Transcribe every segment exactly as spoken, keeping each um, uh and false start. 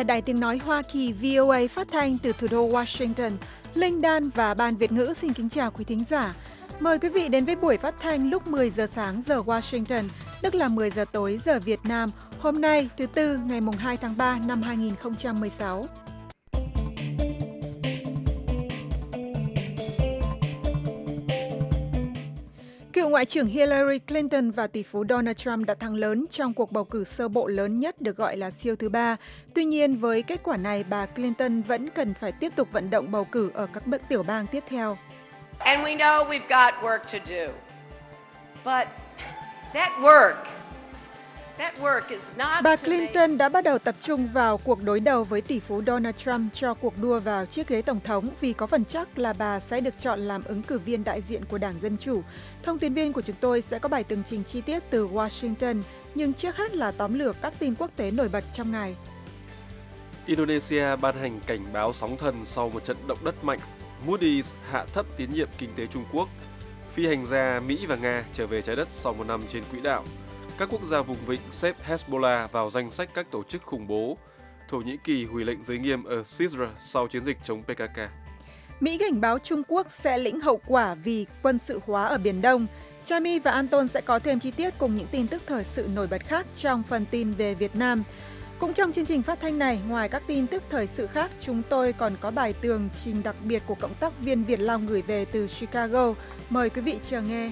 là Đài Tiếng Nói Hoa Kỳ V O A phát thanh từ thủ đô Washington. Linh Đan và Ban Việt ngữ xin kính chào quý thính giả. Mời quý vị đến với buổi phát thanh lúc mười giờ sáng giờ Washington, tức là mười giờ tối giờ Việt Nam, hôm nay thứ Tư ngày mùng hai tháng ba năm hai nghìn không trăm mười sáu. Cựu Ngoại trưởng Hillary Clinton và tỷ phú Donald Trump đã thắng lớn trong cuộc bầu cử sơ bộ lớn nhất được gọi là siêu thứ ba. Tuy nhiên, với kết quả này, bà Clinton vẫn cần phải tiếp tục vận động bầu cử ở các bậc tiểu bang tiếp theo. And we know we've got work to do. But that work, that work is not Bà to Clinton make... đã bắt đầu tập trung vào cuộc đối đầu với tỷ phú Donald Trump cho cuộc đua vào chiếc ghế tổng thống vì có phần chắc là bà sẽ được chọn làm ứng cử viên đại diện của Đảng Dân Chủ. Thông tin viên của chúng tôi sẽ có bài tường trình chi tiết từ Washington, nhưng trước hết là tóm lược các tin quốc tế nổi bật trong ngày. Indonesia ban hành cảnh báo sóng thần sau một trận động đất mạnh. Moody's hạ thấp tín nhiệm kinh tế Trung Quốc. Phi hành gia Mỹ và Nga trở về trái đất sau một năm trên quỹ đạo. Các quốc gia vùng vịnh xếp Hezbollah vào danh sách các tổ chức khủng bố. Thổ Nhĩ Kỳ hủy lệnh giới nghiêm ở Syria sau chiến dịch chống pê ca ca. Mỹ cảnh báo Trung Quốc sẽ lĩnh hậu quả vì quân sự hóa ở Biển Đông. Chami và Anton sẽ có thêm chi tiết cùng những tin tức thời sự nổi bật khác trong phần tin về Việt Nam. Cũng trong chương trình phát thanh này, ngoài các tin tức thời sự khác, chúng tôi còn có bài tường trình đặc biệt của cộng tác viên Việt Long gửi về từ Chicago. Mời quý vị chờ nghe.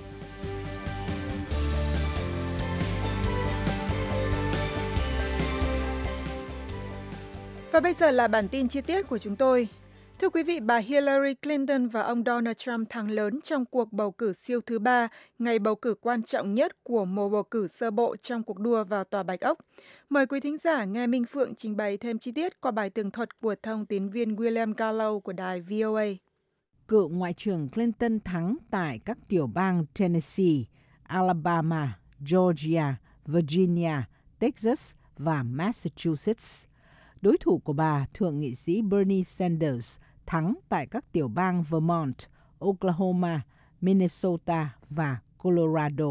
Và bây giờ là bản tin chi tiết của chúng tôi. Thưa quý vị, bà Hillary Clinton và ông Donald Trump thắng lớn trong cuộc bầu cử siêu thứ ba, ngày bầu cử quan trọng nhất của mùa bầu cử sơ bộ trong cuộc đua vào Tòa Bạch Ốc. Mời quý thính giả nghe Minh Phượng trình bày thêm chi tiết qua bài tường thuật của thông tín viên William Gallo của đài V O A. Cựu Ngoại trưởng Clinton thắng tại các tiểu bang Tennessee, Alabama, Georgia, Virginia, Texas và Massachusetts. Đối thủ của bà, Thượng nghị sĩ Bernie Sanders, thắng tại các tiểu bang Vermont, Oklahoma, Minnesota và Colorado.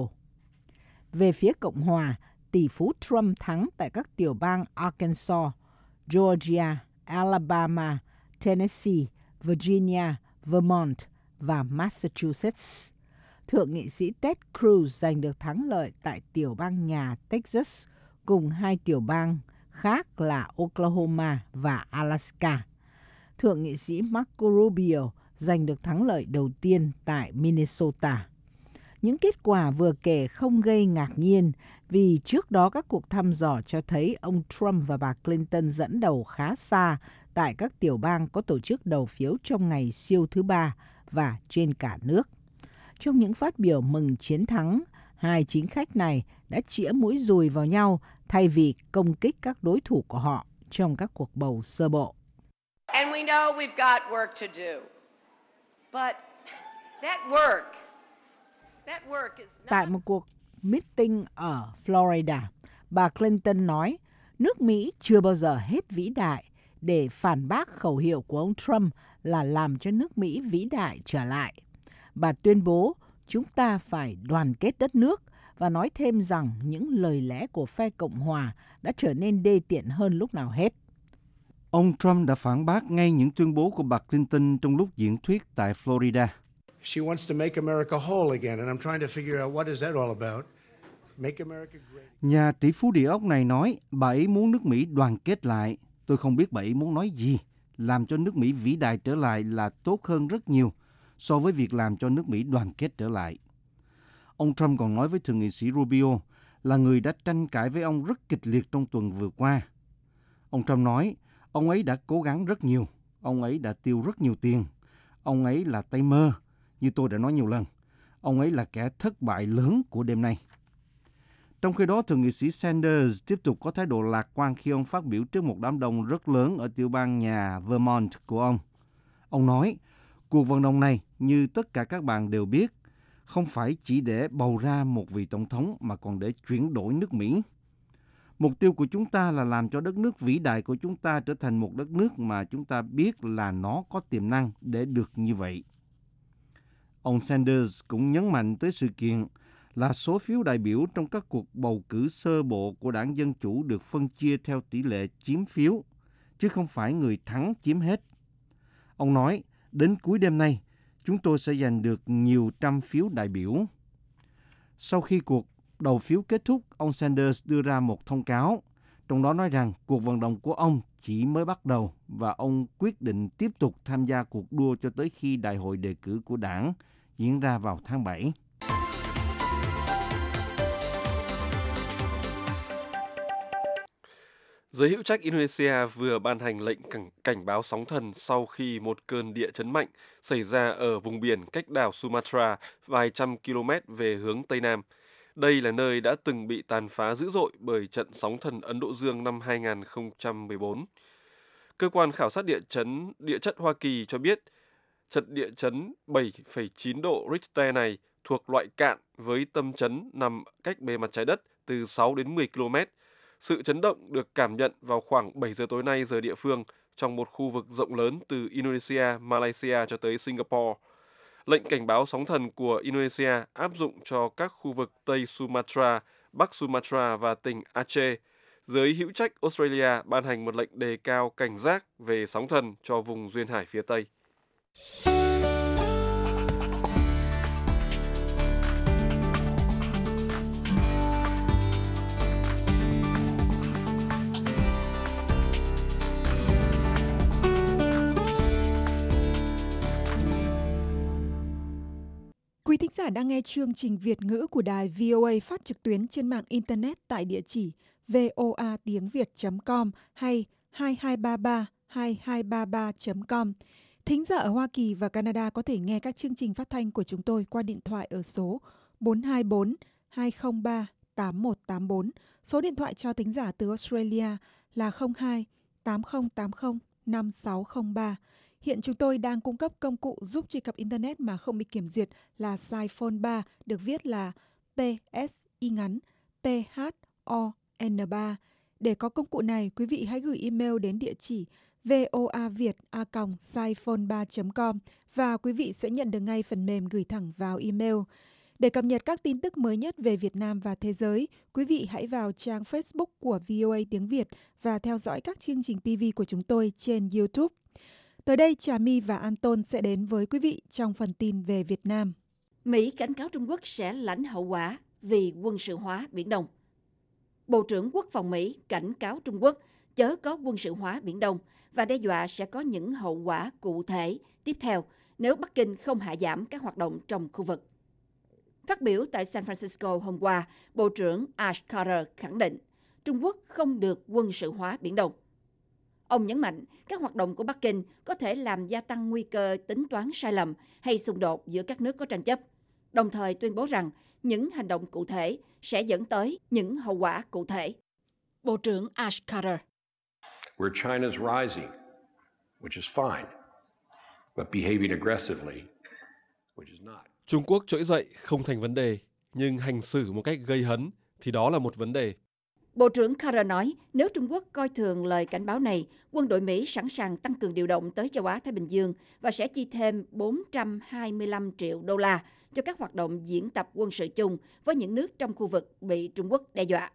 Về phía Cộng hòa, tỷ phú Trump thắng tại các tiểu bang Arkansas, Georgia, Alabama, Tennessee, Virginia, Vermont và Massachusetts. Thượng nghị sĩ Ted Cruz giành được thắng lợi tại tiểu bang nhà Texas cùng hai tiểu bang khác là Oklahoma và Alaska. Thượng nghị sĩ Marco Rubio giành được thắng lợi đầu tiên tại Minnesota. Những kết quả vừa kể không gây ngạc nhiên vì trước đó các cuộc thăm dò cho thấy ông Trump và bà Clinton dẫn đầu khá xa tại các tiểu bang có tổ chức đầu phiếu trong ngày siêu thứ ba và trên cả nước. Trong những phát biểu mừng chiến thắng, hai chính khách này đã chĩa mũi dùi vào nhau thay vì công kích các đối thủ của họ trong các cuộc bầu sơ bộ. And we know we've got work to do. But that work, that work is not... Tại một cuộc meeting ở Florida, bà Clinton nói nước Mỹ chưa bao giờ hết vĩ đại để phản bác khẩu hiệu của ông Trump là làm cho nước Mỹ vĩ đại trở lại. Bà tuyên bố chúng ta phải đoàn kết đất nước và nói thêm rằng những lời lẽ của phe Cộng hòa đã trở nên đê tiện hơn lúc nào hết. Ông Trump đã phản bác ngay những tuyên bố của bà Clinton trong lúc diễn thuyết tại Florida. She wants to make America whole again, and I'm trying to figure out what is that all about. Make America great. Nhà tỷ phú địa ốc này nói bà ấy muốn nước Mỹ đoàn kết lại. Tôi không biết bà ấy muốn nói gì. Làm cho nước Mỹ vĩ đại trở lại là tốt hơn rất nhiều so với việc làm cho nước Mỹ đoàn kết trở lại. Ông Trump còn nói với Thượng nghị sĩ Rubio là người đã tranh cãi với ông rất kịch liệt trong tuần vừa qua. Ông Trump nói ông ấy đã cố gắng rất nhiều, ông ấy đã tiêu rất nhiều tiền, ông ấy là tay mơ, như tôi đã nói nhiều lần, ông ấy là kẻ thất bại lớn của đêm nay. Trong khi đó, Thượng nghị sĩ Sanders tiếp tục có thái độ lạc quan khi ông phát biểu trước một đám đông rất lớn ở tiểu bang nhà Vermont của ông. Ông nói, cuộc vận động này, như tất cả các bạn đều biết, không phải chỉ để bầu ra một vị tổng thống mà còn để chuyển đổi nước Mỹ. Mục tiêu của chúng ta là làm cho đất nước vĩ đại của chúng ta trở thành một đất nước mà chúng ta biết là nó có tiềm năng để được như vậy. Ông Sanders cũng nhấn mạnh tới sự kiện là số phiếu đại biểu trong các cuộc bầu cử sơ bộ của Đảng Dân Chủ được phân chia theo tỷ lệ chiếm phiếu chứ không phải người thắng chiếm hết. Ông nói, đến cuối đêm nay, chúng tôi sẽ giành được nhiều trăm phiếu đại biểu. Sau khi cuộc đầu phiếu kết thúc, ông Sanders đưa ra một thông cáo, trong đó nói rằng cuộc vận động của ông chỉ mới bắt đầu và ông quyết định tiếp tục tham gia cuộc đua cho tới khi đại hội đề cử của đảng diễn ra vào tháng bảy. Giới hữu trách Indonesia vừa ban hành lệnh cảnh, cảnh báo sóng thần sau khi một cơn địa chấn mạnh xảy ra ở vùng biển cách đảo Sumatra vài trăm km về hướng Tây Nam. Đây là nơi đã từng bị tàn phá dữ dội bởi trận sóng thần Ấn Độ Dương năm hai không một bốn. Cơ quan khảo sát địa chấn địa chất Hoa Kỳ cho biết trận địa chấn bảy phẩy chín độ Richter này thuộc loại cạn với tâm chấn nằm cách bề mặt trái đất từ sáu đến mười ki lô mét. Sự chấn động được cảm nhận vào khoảng bảy giờ tối nay giờ địa phương trong một khu vực rộng lớn từ Indonesia, Malaysia cho tới Singapore. Lệnh cảnh báo sóng thần của Indonesia áp dụng cho các khu vực Tây Sumatra, Bắc Sumatra và tỉnh Aceh. Giới hữu trách Australia ban hành một lệnh đề cao cảnh giác về sóng thần cho vùng duyên hải phía Tây. Quý thính giả đang nghe chương trình Việt ngữ của đài vê o a phát trực tuyến trên mạng Internet tại địa chỉ voa tiếng việt chấm com hay hai hai ba ba hai hai ba ba chấm com. Thính giả ở Hoa Kỳ và Canada có thể nghe các chương trình phát thanh của chúng tôi qua điện thoại ở số bốn hai bốn hai không ba tám một tám bốn. Số điện thoại cho thính giả từ Australia là không hai tám không tám không năm sáu không ba. Hiện chúng tôi đang cung cấp công cụ giúp truy cập Internet mà không bị kiểm duyệt là Siphone ba, được viết là pê ét i ngắn pê hát o en ba. Để có công cụ này, quý vị hãy gửi email đến địa chỉ voaviet a còng siphone ba chấm com và quý vị sẽ nhận được ngay phần mềm gửi thẳng vào email. Để cập nhật các tin tức mới nhất về Việt Nam và thế giới, quý vị hãy vào trang Facebook của vê o a tiếng Việt và theo dõi các chương trình ti vi của chúng tôi trên YouTube. Tới đây, Trà My và Anton sẽ đến với quý vị trong phần tin về Việt Nam. Mỹ cảnh cáo Trung Quốc sẽ lãnh hậu quả vì quân sự hóa Biển Đông. Bộ trưởng Quốc phòng Mỹ cảnh cáo Trung Quốc chớ có quân sự hóa Biển Đông và đe dọa sẽ có những hậu quả cụ thể tiếp theo nếu Bắc Kinh không hạ giảm các hoạt động trong khu vực. Phát biểu tại San Francisco hôm qua, Bộ trưởng Ash Carter khẳng định Trung Quốc không được quân sự hóa Biển Đông. Ông nhấn mạnh các hoạt động của Bắc Kinh có thể làm gia tăng nguy cơ tính toán sai lầm hay xung đột giữa các nước có tranh chấp, đồng thời tuyên bố rằng những hành động cụ thể sẽ dẫn tới những hậu quả cụ thể. Bộ trưởng Ash Carter: Where China is rising, which is fine, but behaving aggressively, which is not. Trung Quốc trỗi dậy không thành vấn đề, nhưng hành xử một cách gây hấn thì đó là một vấn đề. Bộ trưởng Carter nói nếu Trung Quốc coi thường lời cảnh báo này, quân đội Mỹ sẵn sàng tăng cường điều động tới châu Á-Thái Bình Dương và sẽ chi thêm bốn trăm hai mươi lăm triệu đô la cho các hoạt động diễn tập quân sự chung với những nước trong khu vực bị Trung Quốc đe dọa.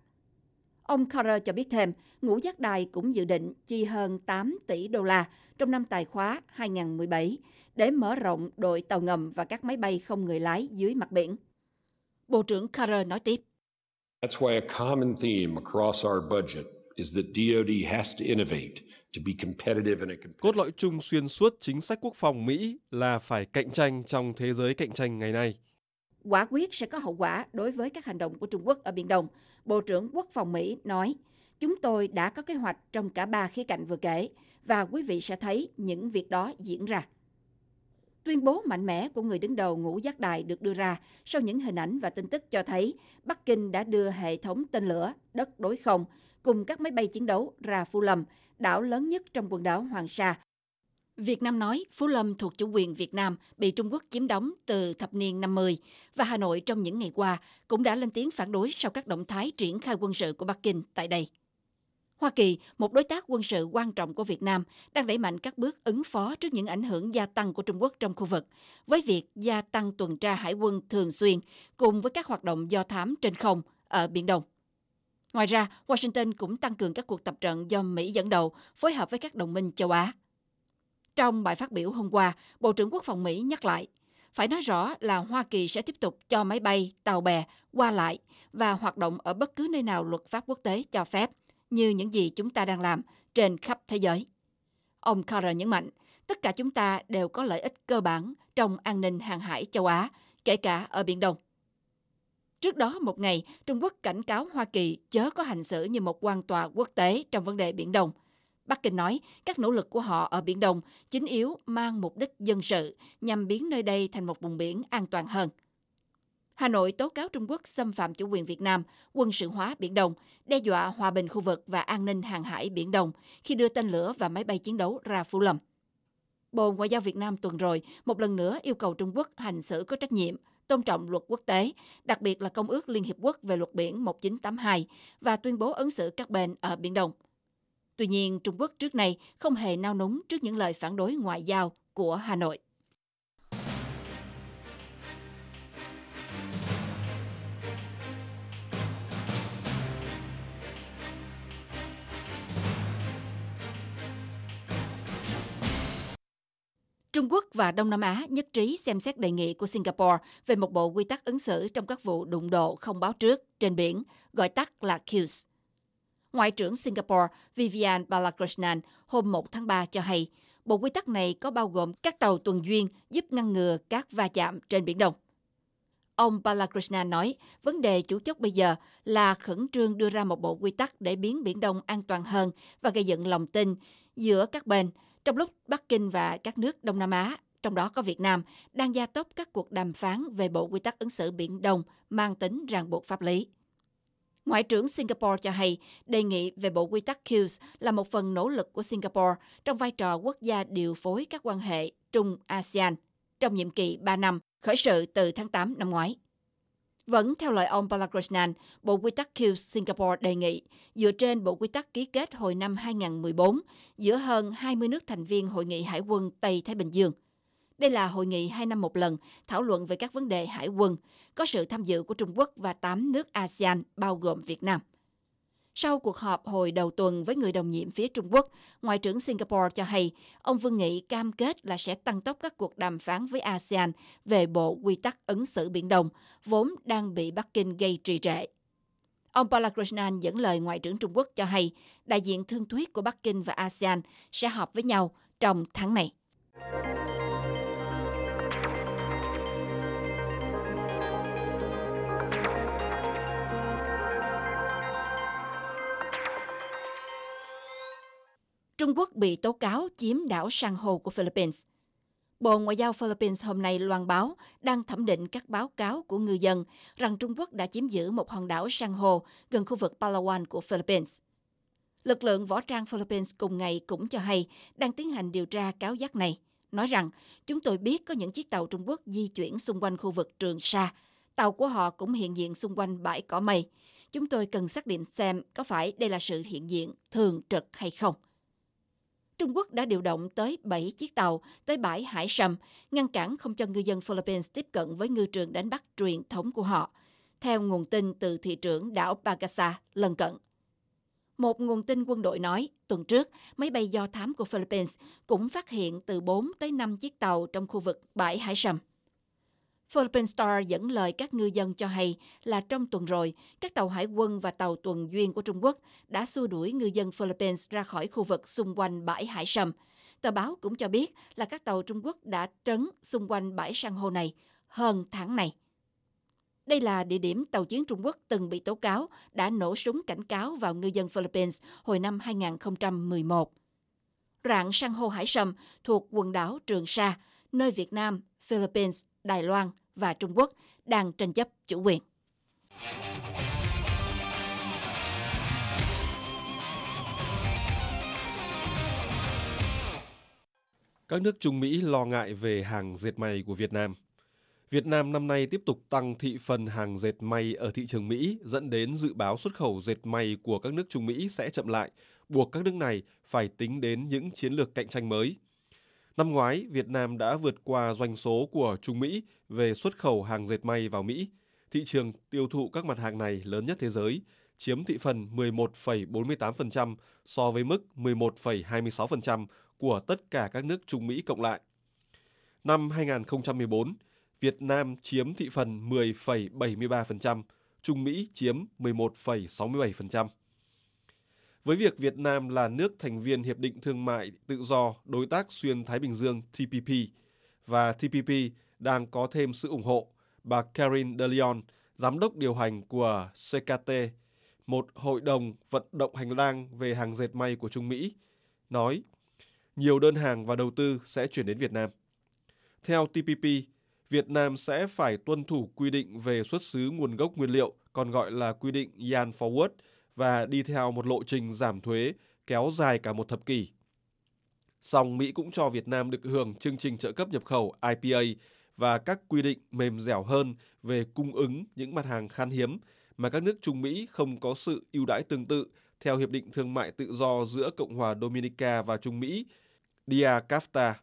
Ông Carter cho biết thêm, Ngũ Giác Đài cũng dự định chi hơn tám tỷ đô la trong năm tài khóa hai không một bảy để mở rộng đội tàu ngầm và các máy bay không người lái dưới mặt biển. Bộ trưởng Carter nói tiếp: That's why a common theme across our budget is that đê o đê has to innovate to be competitive in a competitive. Cốt lõi chung xuyên suốt chính sách quốc phòng Mỹ là phải cạnh tranh trong thế giới cạnh tranh ngày nay. Quả quyết sẽ có hậu quả đối với các hành động của Trung Quốc ở Biển Đông. Bộ trưởng Quốc phòng Mỹ nói, chúng tôi đã có kế hoạch trong cả ba khía cạnh vừa kể và quý vị sẽ thấy những việc đó diễn ra. Tuyên bố mạnh mẽ của người đứng đầu Ngũ Giác Đài được đưa ra sau những hình ảnh và tin tức cho thấy Bắc Kinh đã đưa hệ thống tên lửa đất đối không cùng các máy bay chiến đấu ra Phú Lâm, đảo lớn nhất trong quần đảo Hoàng Sa. Việt Nam nói Phú Lâm thuộc chủ quyền Việt Nam, bị Trung Quốc chiếm đóng từ thập niên năm mươi, và Hà Nội trong những ngày qua cũng đã lên tiếng phản đối sau các động thái triển khai quân sự của Bắc Kinh tại đây. Hoa Kỳ, một đối tác quân sự quan trọng của Việt Nam, đang đẩy mạnh các bước ứng phó trước những ảnh hưởng gia tăng của Trung Quốc trong khu vực, với việc gia tăng tuần tra hải quân thường xuyên cùng với các hoạt động do thám trên không ở Biển Đông. Ngoài ra, Washington cũng tăng cường các cuộc tập trận do Mỹ dẫn đầu, phối hợp với các đồng minh châu Á. Trong bài phát biểu hôm qua, Bộ trưởng Quốc phòng Mỹ nhắc lại, phải nói rõ là Hoa Kỳ sẽ tiếp tục cho máy bay, tàu bè qua lại và hoạt động ở bất cứ nơi nào luật pháp quốc tế cho phép, như những gì chúng ta đang làm trên khắp thế giới. Ông Carter nhấn mạnh, tất cả chúng ta đều có lợi ích cơ bản trong an ninh hàng hải châu Á, kể cả ở Biển Đông. Trước đó một ngày, Trung Quốc cảnh cáo Hoa Kỳ chớ có hành xử như một quan tòa quốc tế trong vấn đề Biển Đông. Bắc Kinh nói các nỗ lực của họ ở Biển Đông chính yếu mang mục đích dân sự nhằm biến nơi đây thành một vùng biển an toàn hơn. Hà Nội tố cáo Trung Quốc xâm phạm chủ quyền Việt Nam, quân sự hóa Biển Đông, đe dọa hòa bình khu vực và an ninh hàng hải Biển Đông khi đưa tên lửa và máy bay chiến đấu ra Phú Lâm. Bộ Ngoại giao Việt Nam tuần rồi một lần nữa yêu cầu Trung Quốc hành xử có trách nhiệm, tôn trọng luật quốc tế, đặc biệt là Công ước Liên Hiệp Quốc về luật biển một nghìn chín trăm tám mươi hai và tuyên bố ứng xử các bên ở Biển Đông. Tuy nhiên, Trung Quốc trước nay không hề nao núng trước những lời phản đối ngoại giao của Hà Nội. Trung Quốc và Đông Nam Á nhất trí xem xét đề nghị của Singapore về một bộ quy tắc ứng xử trong các vụ đụng độ không báo trước trên biển, gọi tắt là C U S. Ngoại trưởng Singapore Vivian Balakrishnan hôm một tháng ba cho hay, bộ quy tắc này có bao gồm các tàu tuần duyên giúp ngăn ngừa các va chạm trên Biển Đông. Ông Balakrishnan nói, vấn đề chủ chốt bây giờ là khẩn trương đưa ra một bộ quy tắc để biến Biển Đông an toàn hơn và gây dựng lòng tin giữa các bên, trong lúc Bắc Kinh và các nước Đông Nam Á, trong đó có Việt Nam, đang gia tốc các cuộc đàm phán về bộ quy tắc ứng xử Biển Đông mang tính ràng buộc pháp lý. Ngoại trưởng Singapore cho hay, đề nghị về bộ quy tắc C U S là một phần nỗ lực của Singapore trong vai trò quốc gia điều phối các quan hệ Trung-a sê an trong nhiệm kỳ ba năm, khởi sự từ tháng tám năm ngoái. Vẫn theo lời ông Balakrishnan, bộ quy tắc C U S Singapore đề nghị dựa trên bộ quy tắc ký kết hồi năm hai nghìn không trăm mười bốn giữa hơn hai mươi nước thành viên Hội nghị Hải quân Tây Thái Bình Dương. Đây là hội nghị hai năm một lần thảo luận về các vấn đề hải quân, có sự tham dự của Trung Quốc và tám nước a sê an bao gồm Việt Nam. Sau cuộc họp hồi đầu tuần với người đồng nhiệm phía Trung Quốc, Ngoại trưởng Singapore cho hay ông Vương Nghị cam kết là sẽ tăng tốc các cuộc đàm phán với a sê an về bộ quy tắc ứng xử Biển Đông, vốn đang bị Bắc Kinh gây trì trệ. Ông Balakrishnan dẫn lời Ngoại trưởng Trung Quốc cho hay đại diện thương thuyết của Bắc Kinh và a sê an sẽ họp với nhau trong tháng này. Trung Quốc bị tố cáo chiếm đảo san hô của Philippines. Bộ Ngoại giao Philippines hôm nay loan báo đang thẩm định các báo cáo của ngư dân rằng Trung Quốc đã chiếm giữ một hòn đảo san hô gần khu vực Palawan của Philippines. Lực lượng võ trang Philippines cùng ngày cũng cho hay đang tiến hành điều tra cáo giác này, nói rằng chúng tôi biết có những chiếc tàu Trung Quốc di chuyển xung quanh khu vực Trường Sa. Tàu của họ cũng hiện diện xung quanh bãi cỏ mây. Chúng tôi cần xác định xem có phải đây là sự hiện diện thường trực hay không. Trung Quốc đã điều động tới bảy chiếc tàu tới bãi Hải Sâm, ngăn cản không cho ngư dân Philippines tiếp cận với ngư trường đánh bắt truyền thống của họ, theo nguồn tin từ thị trưởng đảo Pagasa lân cận. Một nguồn tin quân đội nói, tuần trước, máy bay do thám của Philippines cũng phát hiện từ bốn tới năm chiếc tàu trong khu vực bãi Hải Sâm. Philippine Star dẫn lời các ngư dân cho hay là trong tuần rồi, các tàu hải quân và tàu tuần duyên của Trung Quốc đã xua đuổi ngư dân Philippines ra khỏi khu vực xung quanh bãi Hải Sâm. Tờ báo cũng cho biết là các tàu Trung Quốc đã trấn xung quanh bãi san hô này hơn tháng này. Đây là địa điểm tàu chiến Trung Quốc từng bị tố cáo đã nổ súng cảnh cáo vào ngư dân Philippines hồi năm hai nghìn không trăm mười một. Rạn san hô Hải Sâm thuộc quần đảo Trường Sa, nơi Việt Nam, Philippines, Đài Loan và Trung Quốc đang tranh chấp chủ quyền. Các nước Trung Mỹ lo ngại về hàng dệt may của Việt Nam. Việt Nam năm nay tiếp tục tăng thị phần hàng dệt may ở thị trường Mỹ, dẫn đến dự báo xuất khẩu dệt may của các nước Trung Mỹ sẽ chậm lại, buộc các nước này phải tính đến những chiến lược cạnh tranh mới. Năm ngoái, Việt Nam đã vượt qua doanh số của Trung Mỹ về xuất khẩu hàng dệt may vào Mỹ, thị trường tiêu thụ các mặt hàng này lớn nhất thế giới, chiếm thị phần mười một phẩy bốn mươi tám phần trăm so với mức mười một phẩy hai mươi sáu phần trăm của tất cả các nước Trung Mỹ cộng lại. Năm hai nghìn không trăm mười bốn, Việt Nam chiếm thị phần mười phẩy bảy mươi ba phần trăm, Trung Mỹ chiếm mười một phẩy sáu mươi bảy phần trăm. Với việc Việt Nam là nước thành viên Hiệp định Thương mại Tự do Đối tác Xuyên Thái Bình Dương T P P và T P P đang có thêm sự ủng hộ, bà Karine De Leon, giám đốc điều hành của C K T, một hội đồng vận động hành lang về hàng dệt may của Trung Mỹ, nói nhiều đơn hàng và đầu tư sẽ chuyển đến Việt Nam. Theo T P P, Việt Nam sẽ phải tuân thủ quy định về xuất xứ nguồn gốc nguyên liệu, còn gọi là quy định Yan Forward, và đi theo một lộ trình giảm thuế kéo dài cả một thập kỷ. Song Mỹ cũng cho Việt Nam được hưởng chương trình trợ cấp nhập khẩu I P A và các quy định mềm dẻo hơn về cung ứng những mặt hàng khan hiếm mà các nước Trung Mỹ không có sự ưu đãi tương tự theo Hiệp định Thương mại Tự do giữa Cộng hòa Dominica và Trung Mỹ, D A C A F T A.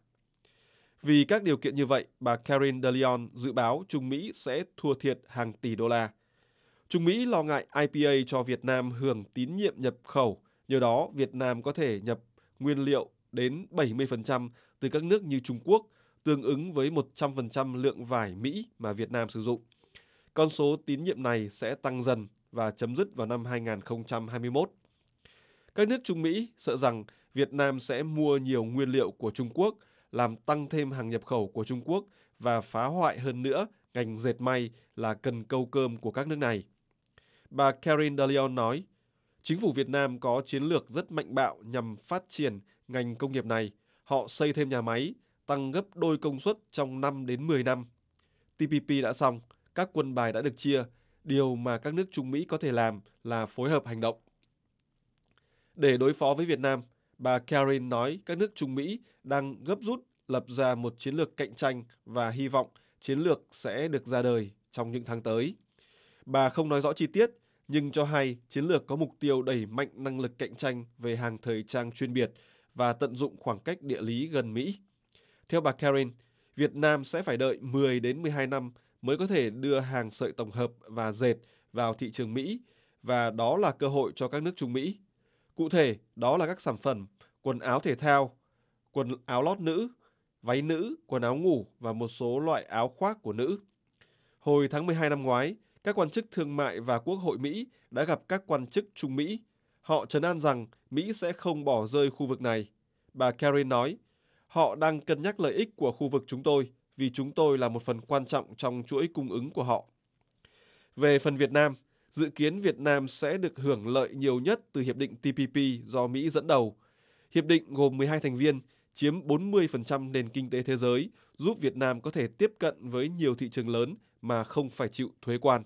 Vì các điều kiện như vậy, bà Karine De Leon dự báo Trung Mỹ sẽ thua thiệt hàng tỷ đô la. Trung Mỹ lo ngại I P A cho Việt Nam hưởng tín nhiệm nhập khẩu, nhờ đó Việt Nam có thể nhập nguyên liệu đến bảy mươi phần trăm từ các nước như Trung Quốc, tương ứng với một trăm phần trăm lượng vải Mỹ mà Việt Nam sử dụng. Con số tín nhiệm này sẽ tăng dần và chấm dứt vào năm hai nghìn không trăm hai mươi mốt. Các nước Trung Mỹ sợ rằng Việt Nam sẽ mua nhiều nguyên liệu của Trung Quốc, làm tăng thêm hàng nhập khẩu của Trung Quốc và phá hoại hơn nữa ngành dệt may là cần câu cơm của các nước này. Bà Karine De Leon nói, chính phủ Việt Nam có chiến lược rất mạnh bạo nhằm phát triển ngành công nghiệp này. Họ xây thêm nhà máy, tăng gấp đôi công suất trong năm đến mười năm. T P P đã xong, các quân bài đã được chia. Điều mà các nước Trung Mỹ có thể làm là phối hợp hành động. Để đối phó với Việt Nam, bà Karine nói các nước Trung Mỹ đang gấp rút lập ra một chiến lược cạnh tranh và hy vọng chiến lược sẽ được ra đời trong những tháng tới. Bà không nói rõ chi tiết, nhưng cho hay chiến lược có mục tiêu đẩy mạnh năng lực cạnh tranh về hàng thời trang chuyên biệt và tận dụng khoảng cách địa lý gần Mỹ. Theo bà Karine, Việt Nam sẽ phải đợi mười đến mười hai năm mới có thể đưa hàng sợi tổng hợp và dệt vào thị trường Mỹ, và đó là cơ hội cho các nước Trung Mỹ. Cụ thể, đó là các sản phẩm quần áo thể thao, quần áo lót nữ, váy nữ, quần áo ngủ và một số loại áo khoác của nữ. Hồi tháng mười hai năm ngoái, các quan chức thương mại và Quốc hội Mỹ đã gặp các quan chức Trung Mỹ. Họ trấn an rằng Mỹ sẽ không bỏ rơi khu vực này. Bà Karine nói, họ đang cân nhắc lợi ích của khu vực chúng tôi vì chúng tôi là một phần quan trọng trong chuỗi cung ứng của họ. Về phần Việt Nam, dự kiến Việt Nam sẽ được hưởng lợi nhiều nhất từ Hiệp định T P P do Mỹ dẫn đầu. Hiệp định gồm mười hai thành viên, chiếm bốn mươi phần trăm nền kinh tế thế giới, giúp Việt Nam có thể tiếp cận với nhiều thị trường lớn mà không phải chịu thuế quan.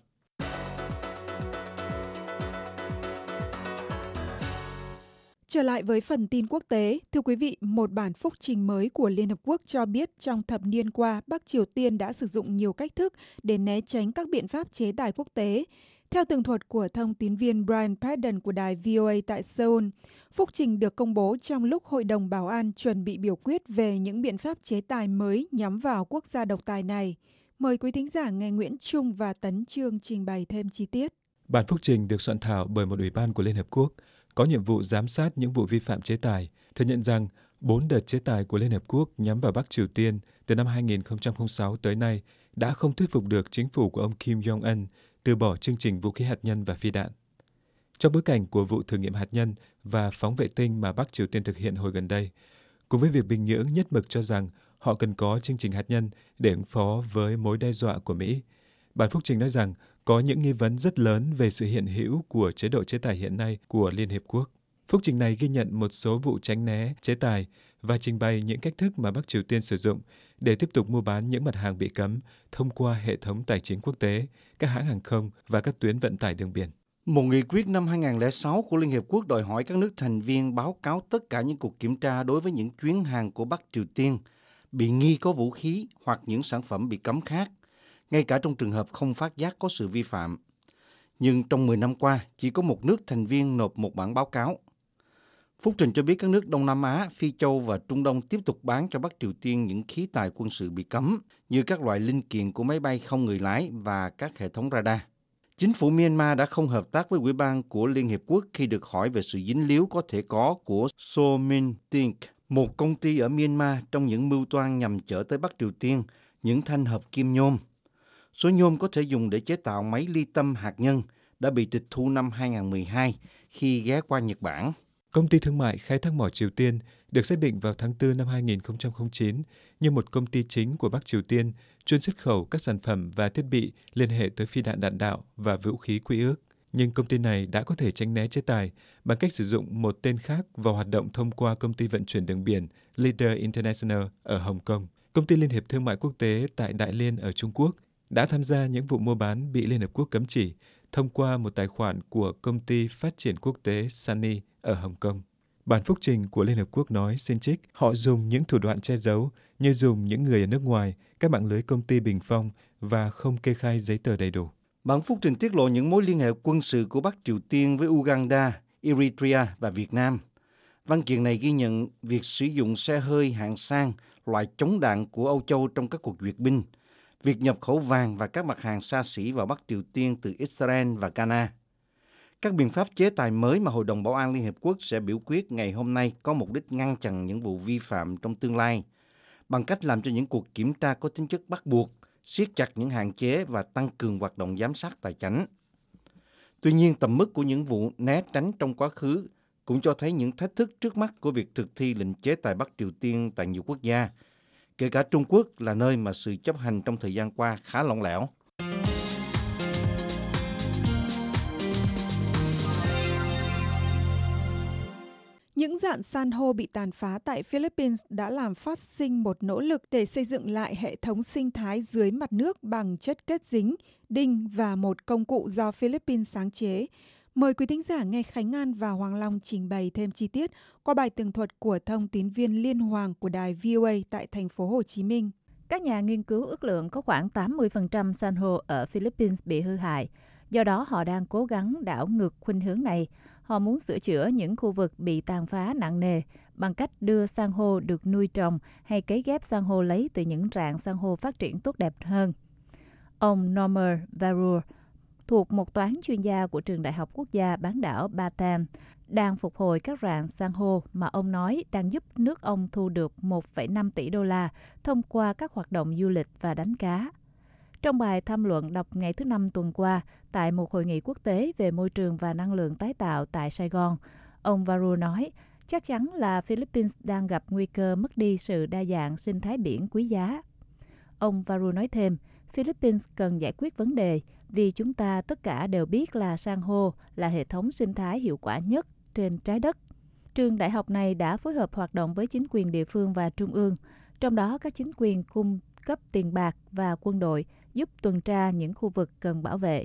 Trở lại với phần tin quốc tế, thưa quý vị, một bản phúc trình mới của Liên Hợp Quốc cho biết trong thập niên qua, Bắc Triều Tiên đã sử dụng nhiều cách thức để né tránh các biện pháp chế tài quốc tế. Theo tường thuật của thông tín viên Brian Padden của đài V O A tại Seoul, phúc trình được công bố trong lúc Hội đồng Bảo an chuẩn bị biểu quyết về những biện pháp chế tài mới nhắm vào quốc gia độc tài này. Mời quý thính giả nghe Nguyễn Trung và Tấn Trương trình bày thêm chi tiết. Bản phúc trình được soạn thảo bởi một ủy ban của Liên Hợp Quốc, có nhiệm vụ giám sát những vụ vi phạm chế tài, thừa nhận rằng bốn đợt chế tài của Liên Hợp Quốc nhắm vào Bắc Triều Tiên từ năm hai nghìn không trăm lẻ sáu tới nay đã không thuyết phục được chính phủ của ông Kim Jong-un từ bỏ chương trình vũ khí hạt nhân và phi đạn. Trong bối cảnh của vụ thử nghiệm hạt nhân và phóng vệ tinh mà Bắc Triều Tiên thực hiện hồi gần đây, cùng với việc Bình Nhưỡng nhất mực cho rằng họ cần có chương trình hạt nhân để ứng phó với mối đe dọa của Mỹ, bản phúc trình nói rằng có những nghi vấn rất lớn về sự hiện hữu của chế độ chế tài hiện nay của Liên Hiệp Quốc. Phúc trình này ghi nhận một số vụ tránh né chế tài và trình bày những cách thức mà Bắc Triều Tiên sử dụng để tiếp tục mua bán những mặt hàng bị cấm thông qua hệ thống tài chính quốc tế, các hãng hàng không và các tuyến vận tải đường biển. Một nghị quyết năm hai nghìn không trăm lẻ sáu của Liên Hiệp Quốc đòi hỏi các nước thành viên báo cáo tất cả những cuộc kiểm tra đối với những chuyến hàng của Bắc Triều Tiên bị nghi có vũ khí hoặc những sản phẩm bị cấm khác, ngay cả trong trường hợp không phát giác có sự vi phạm. Nhưng trong mười năm qua, chỉ có một nước thành viên nộp một bản báo cáo. Phúc trình cho biết các nước Đông Nam Á, Phi Châu và Trung Đông tiếp tục bán cho Bắc Triều Tiên những khí tài quân sự bị cấm, như các loại linh kiện của máy bay không người lái và các hệ thống radar. Chính phủ Myanmar đã không hợp tác với Ủy ban của Liên Hiệp Quốc khi được hỏi về sự dính líu có thể có của Sominting, một công ty ở Myanmar trong những mưu toan nhằm chở tới Bắc Triều Tiên những thanh hợp kim nhôm. Số nhôm có thể dùng để chế tạo máy ly tâm hạt nhân đã bị tịch thu năm hai không một hai khi ghé qua Nhật Bản. Công ty thương mại khai thác mỏ Triều Tiên được xác định vào tháng tư năm hai nghìn không trăm lẻ chín như một công ty chính của Bắc Triều Tiên chuyên xuất khẩu các sản phẩm và thiết bị liên hệ tới phi đạn đạn đạo và vũ khí quy ước. Nhưng công ty này đã có thể tránh né chế tài bằng cách sử dụng một tên khác vào hoạt động thông qua công ty vận chuyển đường biển Leader International ở Hồng Kông. Công ty Liên hiệp Thương mại Quốc tế tại Đại Liên ở Trung Quốc đã tham gia những vụ mua bán bị Liên Hợp Quốc cấm chỉ thông qua một tài khoản của công ty phát triển quốc tế Sunny ở Hồng Kông. Bản phúc trình của Liên Hợp Quốc nói xin trích, họ dùng những thủ đoạn che giấu như dùng những người ở nước ngoài, các mạng lưới công ty bình phong và không kê khai giấy tờ đầy đủ. Bản phúc trình tiết lộ những mối liên hệ quân sự của Bắc Triều Tiên với Uganda, Eritrea và Việt Nam. Văn kiện này ghi nhận việc sử dụng xe hơi hạng sang, loại chống đạn của Âu Châu trong các cuộc duyệt binh, việc nhập khẩu vàng và các mặt hàng xa xỉ vào Bắc Triều Tiên từ Israel và Ghana. Các biện pháp chế tài mới mà Hội đồng Bảo an Liên Hiệp Quốc sẽ biểu quyết ngày hôm nay có mục đích ngăn chặn những vụ vi phạm trong tương lai, bằng cách làm cho những cuộc kiểm tra có tính chất bắt buộc, siết chặt những hạn chế và tăng cường hoạt động giám sát tài chánh. Tuy nhiên, tầm mức của những vụ né tránh trong quá khứ cũng cho thấy những thách thức trước mắt của việc thực thi lệnh chế tài Bắc Triều Tiên tại nhiều quốc gia, kể cả Trung Quốc là nơi mà sự chấp hành trong thời gian qua khá lỏng lẻo. Những rạn san hô bị tàn phá tại Philippines đã làm phát sinh một nỗ lực để xây dựng lại hệ thống sinh thái dưới mặt nước bằng chất kết dính, đinh và một công cụ do Philippines sáng chế. Mời quý thính giả nghe Khánh An và Hoàng Long trình bày thêm chi tiết qua bài tường thuật của thông tín viên Liên Hoàng của đài vê o a tại thành phố Hồ Chí Minh. Các nhà nghiên cứu ước lượng có khoảng tám mươi phần trăm san hô ở Philippines bị hư hại. Do đó, họ đang cố gắng đảo ngược khuynh hướng này. Họ muốn sửa chữa những khu vực bị tàn phá nặng nề bằng cách đưa san hô được nuôi trồng hay cấy ghép san hô lấy từ những rạn san hô phát triển tốt đẹp hơn. Ông Normer Varur, thuộc một toán chuyên gia của Trường Đại học Quốc gia bán đảo Batam, đang phục hồi các rạn san hô mà ông nói đang giúp nước ông thu được một phẩy năm tỷ đô la thông qua các hoạt động du lịch và đánh cá. Trong bài tham luận đọc ngày thứ Năm tuần qua tại một hội nghị quốc tế về môi trường và năng lượng tái tạo tại Sài Gòn, ông Varu nói chắc chắn là Philippines đang gặp nguy cơ mất đi sự đa dạng sinh thái biển quý giá. Ông Varu nói thêm, Philippines cần giải quyết vấn đề vì chúng ta tất cả đều biết là san hô là hệ thống sinh thái hiệu quả nhất trên trái đất. Trường đại học này đã phối hợp hoạt động với chính quyền địa phương và trung ương, trong đó các chính quyền cung cấp tiền bạc và quân đội giúp tuần tra những khu vực cần bảo vệ.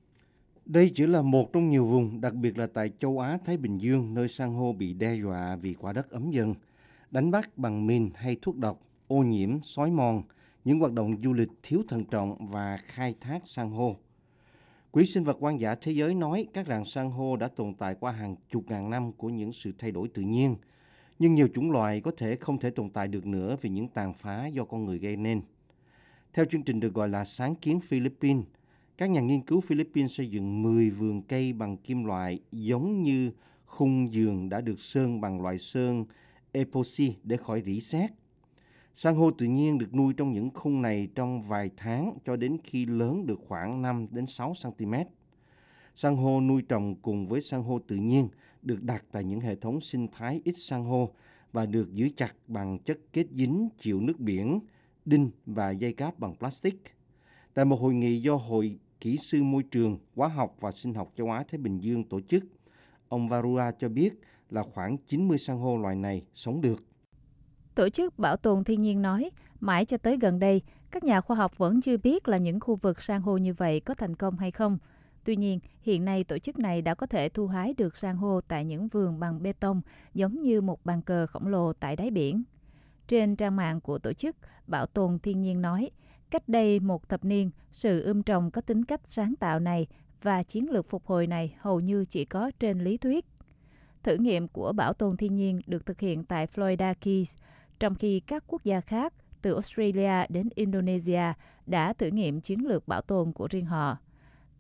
Đây chỉ là một trong nhiều vùng, đặc biệt là tại châu Á-Thái Bình Dương, nơi san hô bị đe dọa vì quả đất ấm dần, đánh bắt bằng mìn hay thuốc độc, ô nhiễm, xói mòn, những hoạt động du lịch thiếu thận trọng và khai thác san hô. Quỹ sinh vật hoang dã thế giới nói các rạn san hô đã tồn tại qua hàng chục ngàn năm của những sự thay đổi tự nhiên, nhưng nhiều chủng loài có thể không thể tồn tại được nữa vì những tàn phá do con người gây nên. Theo chương trình được gọi là Sáng kiến Philippines, các nhà nghiên cứu Philippines xây dựng mười vườn cây bằng kim loại giống như khung giường đã được sơn bằng loại sơn epoxy để khỏi rỉ sét. San hô tự nhiên được nuôi trong những khung này trong vài tháng cho đến khi lớn được khoảng năm đến sáu xăng-ti-mét. San hô nuôi trồng cùng với san hô tự nhiên được đặt tại những hệ thống sinh thái ít san hô và được giữ chặt bằng chất kết dính chịu nước biển, đinh và dây cáp bằng plastic. Tại một hội nghị do Hội Kỹ sư Môi trường, Hóa học và Sinh học châu Á-Thái Bình Dương tổ chức, ông Varua cho biết là khoảng chín mươi san hô loài này sống được. Tổ chức Bảo tồn Thiên nhiên nói, mãi cho tới gần đây, các nhà khoa học vẫn chưa biết là những khu vực san hô như vậy có thành công hay không. Tuy nhiên, hiện nay tổ chức này đã có thể thu hái được san hô tại những vườn bằng bê tông giống như một bàn cờ khổng lồ tại đáy biển. Trên trang mạng của tổ chức Bảo tồn Thiên nhiên nói, cách đây một thập niên, sự ươm trồng có tính cách sáng tạo này và chiến lược phục hồi này hầu như chỉ có trên lý thuyết. Thử nghiệm của Bảo tồn Thiên nhiên được thực hiện tại Florida Keys, trong khi các quốc gia khác, từ Australia đến Indonesia, đã thử nghiệm chiến lược bảo tồn của riêng họ.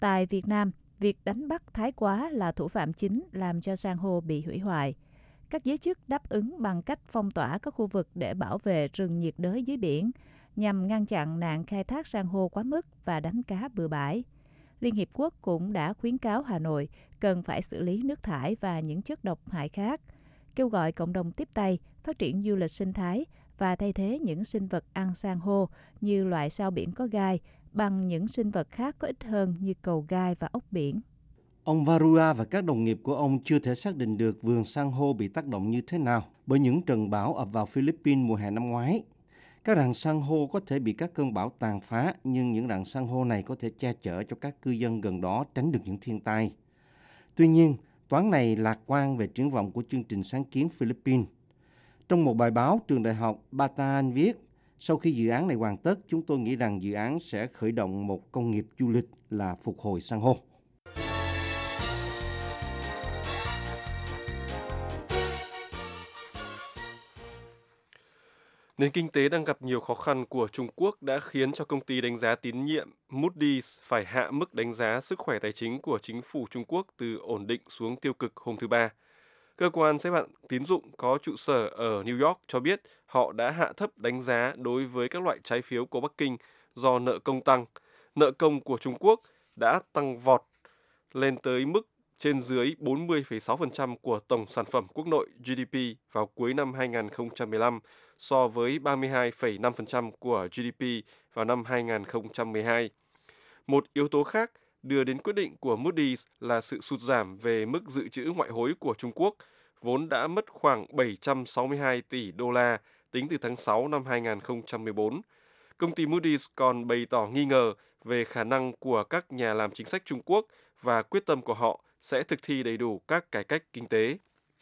Tại Việt Nam, việc đánh bắt thái quá là thủ phạm chính làm cho san hô bị hủy hoại. Các giới chức đáp ứng bằng cách phong tỏa các khu vực để bảo vệ rừng nhiệt đới dưới biển, nhằm ngăn chặn nạn khai thác san hô quá mức và đánh cá bừa bãi. Liên Hiệp Quốc cũng đã khuyến cáo Hà Nội cần phải xử lý nước thải và những chất độc hại khác, kêu gọi cộng đồng tiếp tay phát triển du lịch sinh thái và thay thế những sinh vật ăn san hô như loại sao biển có gai bằng những sinh vật khác có ích hơn như cầu gai và ốc biển. Ông Varua và các đồng nghiệp của ông chưa thể xác định được vườn san hô bị tác động như thế nào bởi những trận bão ập vào Philippines mùa hè năm ngoái. Các rặng san hô có thể bị các cơn bão tàn phá, nhưng những rặng san hô này có thể che chở cho các cư dân gần đó tránh được những thiên tai. Tuy nhiên, toán này lạc quan về triển vọng của chương trình sáng kiến Philippines. Trong một bài báo, trường đại học Bataan viết, sau khi dự án này hoàn tất, chúng tôi nghĩ rằng dự án sẽ khởi động một công nghiệp du lịch là phục hồi san hô. Nền kinh tế đang gặp nhiều khó khăn của Trung Quốc đã khiến cho công ty đánh giá tín nhiệm Moody's phải hạ mức đánh giá sức khỏe tài chính của chính phủ Trung Quốc từ ổn định xuống tiêu cực hôm thứ Ba. Cơ quan xếp hạng tín dụng có trụ sở ở New York cho biết họ đã hạ thấp đánh giá đối với các loại trái phiếu của Bắc Kinh do nợ công tăng. Nợ công của Trung Quốc đã tăng vọt lên tới mức trên dưới bốn mươi phẩy sáu phần trăm của tổng sản phẩm quốc nội G D P vào cuối năm hai nghìn không trăm mười lăm so với ba mươi hai phẩy năm phần trăm của G D P vào năm hai nghìn không trăm mười hai. Một yếu tố khác đưa đến quyết định của Moody's là sự sụt giảm về mức dự trữ ngoại hối của Trung Quốc, vốn đã mất khoảng bảy trăm sáu mươi hai tỷ đô la tính từ tháng sáu năm hai nghìn không trăm mười bốn. Công ty Moody's còn bày tỏ nghi ngờ về khả năng của các nhà làm chính sách Trung Quốc và quyết tâm của họ sẽ thực thi đầy đủ các cải cách kinh tế.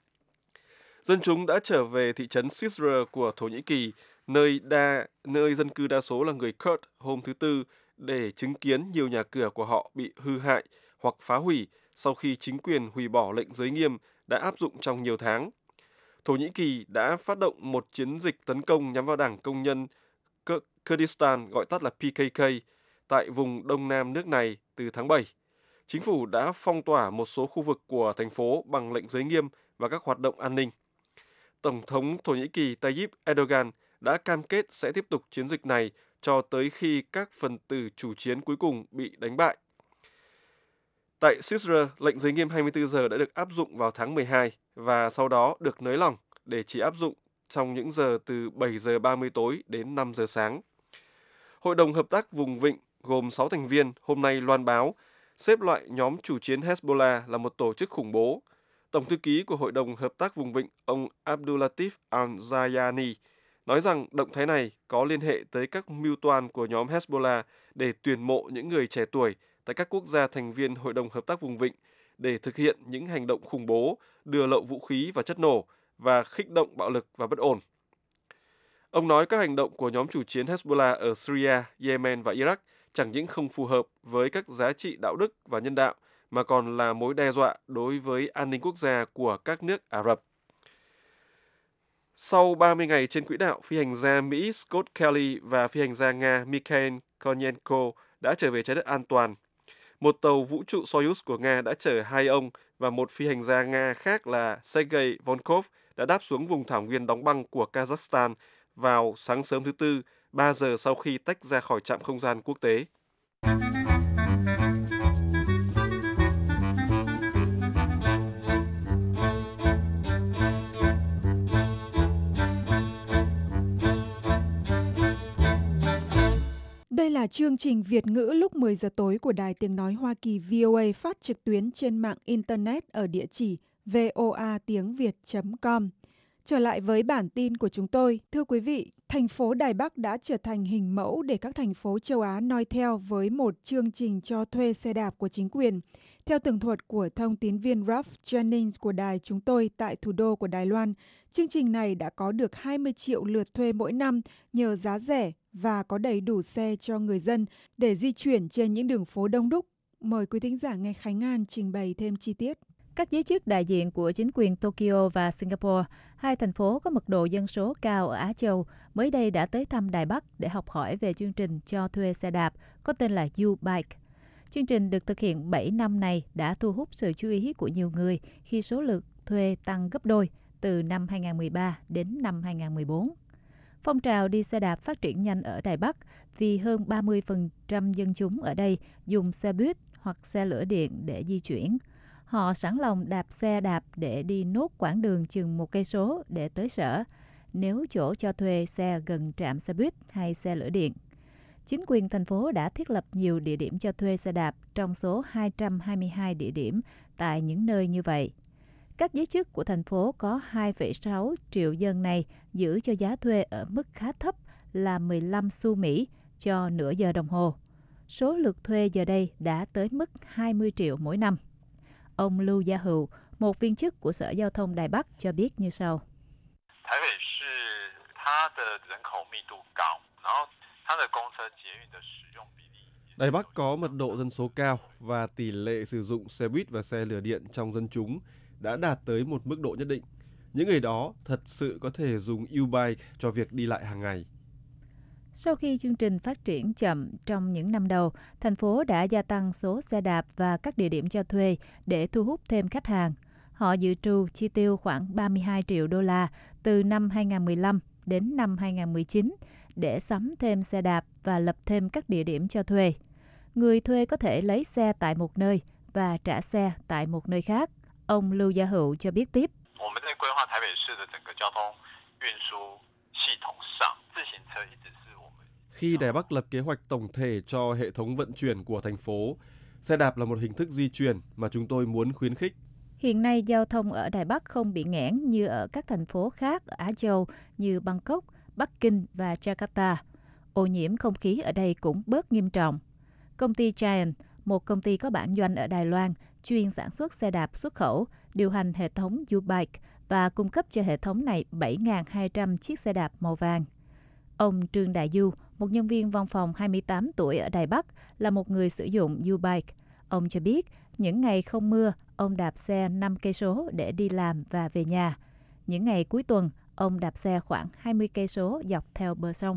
Dân chúng đã trở về thị trấn Cizre của Thổ Nhĩ Kỳ, nơi, đa, nơi dân cư đa số là người Kurd hôm thứ Tư, để chứng kiến nhiều nhà cửa của họ bị hư hại hoặc phá hủy sau khi chính quyền hủy bỏ lệnh giới nghiêm đã áp dụng trong nhiều tháng. Thổ Nhĩ Kỳ đã phát động một chiến dịch tấn công nhắm vào Đảng Công nhân Kurdistan, gọi tắt là P K K, tại vùng đông nam nước này từ tháng bảy. Chính phủ đã phong tỏa một số khu vực của thành phố bằng lệnh giới nghiêm và các hoạt động an ninh. Tổng thống Thổ Nhĩ Kỳ Tayyip Erdogan đã cam kết sẽ tiếp tục chiến dịch này cho tới khi các phần tử chủ chiến cuối cùng bị đánh bại. Tại Cizre, lệnh giới nghiêm hai mươi tư giờ đã được áp dụng vào tháng mười hai và sau đó được nới lỏng để chỉ áp dụng trong những giờ từ bảy giờ ba mươi tối đến năm giờ sáng. Hội đồng Hợp tác Vùng Vịnh gồm sáu thành viên hôm nay loan báo xếp loại nhóm chủ chiến Hezbollah là một tổ chức khủng bố. Tổng thư ký của Hội đồng Hợp tác Vùng Vịnh, ông Abdulatif Al-Zayani, nói rằng động thái này có liên hệ tới các mưu toan của nhóm Hezbollah để tuyển mộ những người trẻ tuổi tại các quốc gia thành viên Hội đồng Hợp tác Vùng Vịnh để thực hiện những hành động khủng bố, đưa lậu vũ khí và chất nổ và khích động bạo lực và bất ổn. Ông nói các hành động của nhóm chủ chiến Hezbollah ở Syria, Yemen và Iraq chẳng những không phù hợp với các giá trị đạo đức và nhân đạo, mà còn là mối đe dọa đối với an ninh quốc gia của các nước Ả Rập. Sau ba mươi ngày trên quỹ đạo, phi hành gia Mỹ Scott Kelly và phi hành gia Nga Mikhail Konyenko đã trở về trái đất an toàn. Một tàu vũ trụ Soyuz của Nga đã chở hai ông và một phi hành gia Nga khác là Sergei Vonkov đã đáp xuống vùng thảo nguyên đóng băng của Kazakhstan vào sáng sớm thứ Tư, ba giờ sau khi tách ra khỏi trạm không gian quốc tế. Đây là chương trình Việt ngữ lúc mười giờ tối của Đài Tiếng Nói Hoa Kỳ V O A phát trực tuyến trên mạng Internet ở địa chỉ voa tiếng việt chấm com. Trở lại với bản tin của chúng tôi, thưa quý vị, thành phố Đài Bắc đã trở thành hình mẫu để các thành phố châu Á noi theo với một chương trình cho thuê xe đạp của chính quyền. Theo tường thuật của thông tín viên Ralph Jennings của đài chúng tôi tại thủ đô của Đài Loan, chương trình này đã có được hai mươi triệu lượt thuê mỗi năm nhờ giá rẻ và có đầy đủ xe cho người dân để di chuyển trên những đường phố đông đúc. Mời quý thính giả nghe Khánh An trình bày thêm chi tiết. Các giới chức đại diện của chính quyền Tokyo và Singapore, hai thành phố có mật độ dân số cao ở Á Châu, mới đây đã tới thăm Đài Bắc để học hỏi về chương trình cho thuê xe đạp có tên là U-Bike. Chương trình được thực hiện bảy năm này đã thu hút sự chú ý của nhiều người khi số lượt thuê tăng gấp đôi từ năm hai không một ba đến năm hai không một bốn. Phong trào đi xe đạp phát triển nhanh ở Đài Bắc vì hơn ba mươi phần trăm dân chúng ở đây dùng xe buýt hoặc xe lửa điện để di chuyển. Họ sẵn lòng đạp xe đạp để đi nốt quãng đường chừng một cây số để tới sở, nếu chỗ cho thuê xe gần trạm xe buýt hay xe lửa điện. Chính quyền thành phố đã thiết lập nhiều địa điểm cho thuê xe đạp trong số hai trăm hai mươi hai địa điểm tại những nơi như vậy. Các giới chức của thành phố có hai phẩy sáu triệu dân này giữ cho giá thuê ở mức khá thấp là mười lăm xu Mỹ cho nửa giờ đồng hồ. Số lượt thuê giờ đây đã tới mức hai mươi triệu mỗi năm. Ông Lưu Gia Hữu, một viên chức của Sở Giao thông Đài Bắc cho biết như sau. Đài Bắc có mật độ dân số cao và tỷ lệ sử dụng xe buýt và xe lửa điện trong dân chúng đã đạt tới một mức độ nhất định. Những người đó thật sự có thể dùng U-Bike cho việc đi lại hàng ngày. Sau khi chương trình phát triển chậm trong những năm đầu, thành phố đã gia tăng số xe đạp và các địa điểm cho thuê để thu hút thêm khách hàng. Họ dự trù chi tiêu khoảng ba mươi hai triệu đô la từ năm hai không một lăm đến năm hai không một chín để sắm thêm xe đạp và lập thêm các địa điểm cho thuê. Người thuê có thể lấy xe tại một nơi và trả xe tại một nơi khác. Ông Lưu Gia Hữu cho biết tiếp. Khi Đài Bắc lập kế hoạch tổng thể cho hệ thống vận chuyển của thành phố, xe đạp là một hình thức di chuyển mà chúng tôi muốn khuyến khích. Hiện nay, giao thông ở Đài Bắc không bị nghẽn như ở các thành phố khác ở Á Châu như Bangkok, Bắc Kinh và Jakarta. Ô nhiễm không khí ở đây cũng bớt nghiêm trọng. Công ty Giant, một công ty có bản doanh ở Đài Loan, chuyên sản xuất xe đạp xuất khẩu, điều hành hệ thống U-Bike và cung cấp cho hệ thống này bảy nghìn hai trăm chiếc xe đạp màu vàng. Ông Trương Đại Du, một nhân viên văn phòng hai mươi tám tuổi ở Đài Bắc, là một người sử dụng U-Bike. Ông cho biết, những ngày không mưa, ông đạp xe năm cây số để đi làm và về nhà. Những ngày cuối tuần, ông đạp xe khoảng hai mươi cây số dọc theo bờ sông.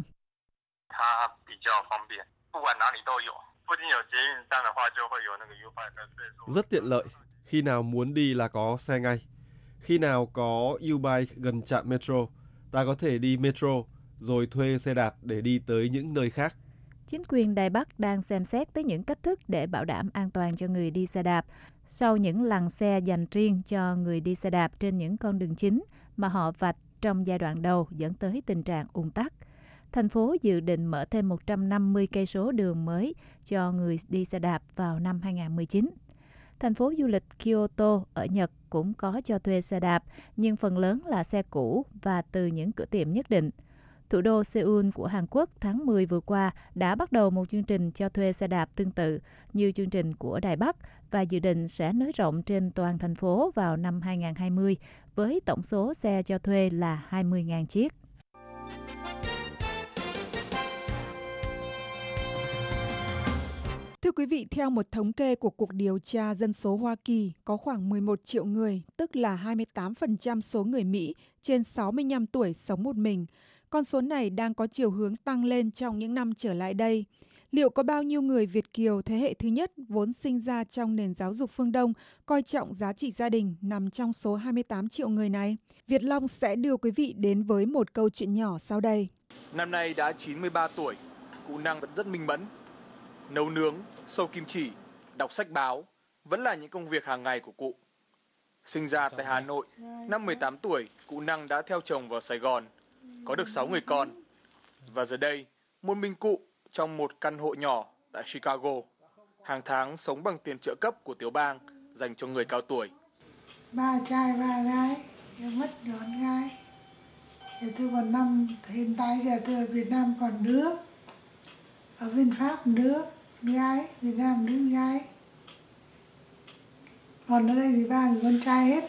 Rất tiện lợi. Khi nào muốn đi là có xe ngay. Khi nào có U-Bike gần trạm metro, ta có thể đi metro rồi thuê xe đạp để đi tới những nơi khác. Chính quyền Đài Bắc đang xem xét tới những cách thức để bảo đảm an toàn cho người đi xe đạp sau những lằn xe dành riêng cho người đi xe đạp trên những con đường chính mà họ vạch trong giai đoạn đầu dẫn tới tình trạng ùn tắc. Thành phố dự định mở thêm một trăm năm mươi cây số đường mới cho người đi xe đạp vào năm hai không một chín. Thành phố du lịch Kyoto ở Nhật cũng có cho thuê xe đạp, nhưng phần lớn là xe cũ và từ những cửa tiệm nhất định. Thủ đô Seoul của Hàn Quốc tháng mười vừa qua đã bắt đầu một chương trình cho thuê xe đạp tương tự như chương trình của Đài Bắc và dự định sẽ nới rộng trên toàn thành phố vào năm hai không hai không với tổng số xe cho thuê là hai mươi nghìn chiếc. Thưa quý vị, theo một thống kê của Cuộc điều tra dân số Hoa Kỳ, có khoảng mười một triệu người, tức là hai mươi tám phần trăm số người Mỹ trên sáu mươi lăm tuổi sống một mình. Con số này đang có chiều hướng tăng lên trong những năm trở lại đây. Liệu có bao nhiêu người Việt kiều thế hệ thứ nhất vốn sinh ra trong nền giáo dục phương Đông coi trọng giá trị gia đình nằm trong số hai mươi tám triệu người này? Việt Long sẽ đưa quý vị đến với một câu chuyện nhỏ sau đây. Năm nay đã chín mươi ba tuổi, cụ Năng vẫn rất minh mẫn. Nấu nướng, sâu kim chỉ, đọc sách báo vẫn là những công việc hàng ngày của cụ. Sinh ra tại Hà Nội, năm mười tám tuổi, cụ Năng đã theo chồng vào Sài Gòn, có được sáu người con. Và giờ đây, một mình cụ trong một căn hộ nhỏ tại Chicago, hàng tháng sống bằng tiền trợ cấp của tiểu bang dành cho người cao tuổi. Ba trai ba gái, em mất đón gái. Giờ tôi còn năm, hiện tại giờ tôi ở Việt Nam còn đứa. Ở bên Pháp một đứa, gái, Việt Nam một đứa gái. Còn ở đây thì ba người con trai hết.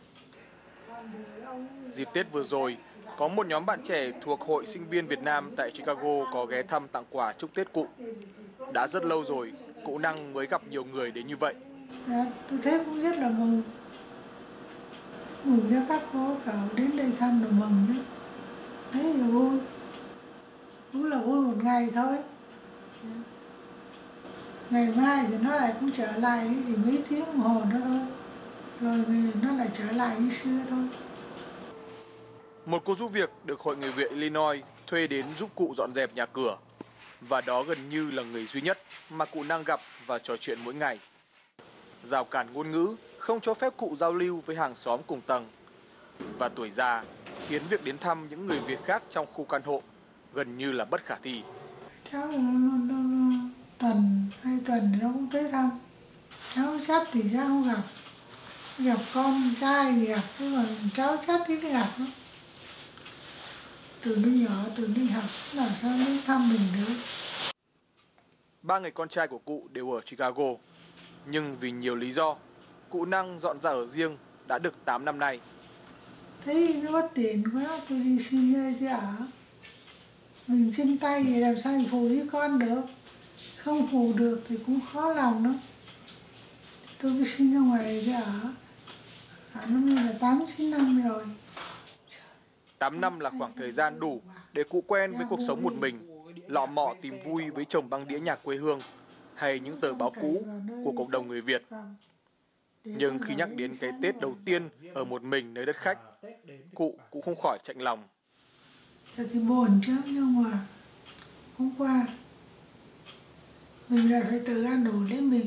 Dịp Tết vừa rồi, có một nhóm bạn trẻ thuộc Hội Sinh viên Việt Nam tại Chicago có ghé thăm tặng quà chúc Tết cụ. Đã rất lâu rồi, cụ Năng mới gặp nhiều người đến như vậy. Dạ, tôi thấy cũng rất là mừng. Mừng cho các cô cậu đến đây thăm là mừng chứ. Thấy là vui. Cũng là vui một ngày thôi. Ngày mai thì nó lại cũng trở lại cái chỉ mấy tiếng đồng hồ nữa thôi. Rồi nó lại trở lại như xưa thôi. Một cô giúp việc được Hội Người Việt Illinois thuê đến giúp cụ dọn dẹp nhà cửa. Và đó gần như là người duy nhất mà cụ năng gặp và trò chuyện mỗi ngày. Rào cản ngôn ngữ không cho phép cụ giao lưu với hàng xóm cùng tầng. Và tuổi già khiến việc đến thăm những người Việt khác trong khu căn hộ gần như là bất khả thi. Cháu nó, nó, nó, tuần hai tuần thì nó cũng tới thăm. Cháu chắc thì cháu không gặp. Gặp con trai thì gặp, chứ còn cháu chắc thì gặp nó. Từ nó nhỏ, từ nó học, làm sao nó thăm mình được. Ba người con trai của cụ đều ở Chicago. Nhưng vì nhiều lý do, cụ Năng dọn ra ở riêng đã được tám năm nay. Thấy nó mất tiền quá, tôi đi xin nơi chứ ở. Mình chân tay thì làm sao mình phụ với con được. Không phụ được thì cũng khó lòng lắm. Tôi cứ xin ra ngoài chứ ở. Ở nó mới là tám chín năm rồi. tám năm là khoảng thời gian đủ để cụ quen với cuộc sống một mình, lọ mọ tìm vui với chồng băng đĩa nhạc quê hương hay những tờ báo cũ của cộng đồng người Việt. Nhưng khi nhắc đến cái Tết đầu tiên ở một mình nơi đất khách, cụ cũng không khỏi chạnh lòng. Thì buồn chứ, nhưng mà hôm qua mình lại phải tự ăn đủ lấy mình.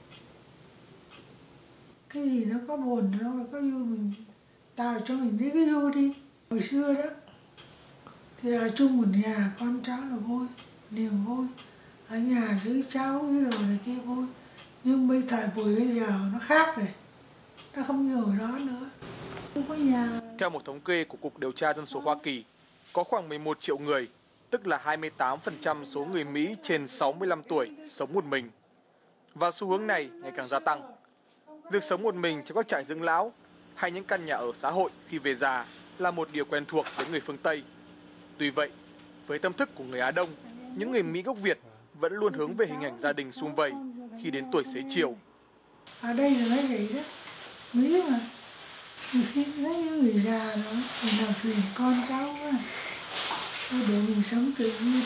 Cái gì nó có buồn nó phải có vui, mình tạo cho mình thấy cái vui đi. Hồi xưa đó thì ở chung một nhà con cháu là vui, niềm vui. Ở nhà giữ cháu với đồ này kia vui. Nhưng bây thời buổi bây giờ nó khác rồi, nó không như hồi đó nữa. Không có nhà. Theo một thống kê của Cục Điều tra Dân số Hoa Kỳ, có khoảng mười một triệu người, tức là hai mươi tám phần trăm số người Mỹ trên sáu mươi lăm tuổi sống một mình. Và xu hướng này ngày càng gia tăng. Việc sống một mình trong các trại dưỡng lão hay những căn nhà ở xã hội khi về già là một điều quen thuộc với người phương Tây. Tuy vậy, với tâm thức của người Á Đông, những người Mỹ gốc Việt vẫn luôn hướng về hình ảnh gia đình sum vầy khi đến tuổi xế chiều. Ở đây là nói vậy đó, Mỹ mà, khi nó như người già rồi, thì làm phiền con cháu quá, để mình sống tự nhiên.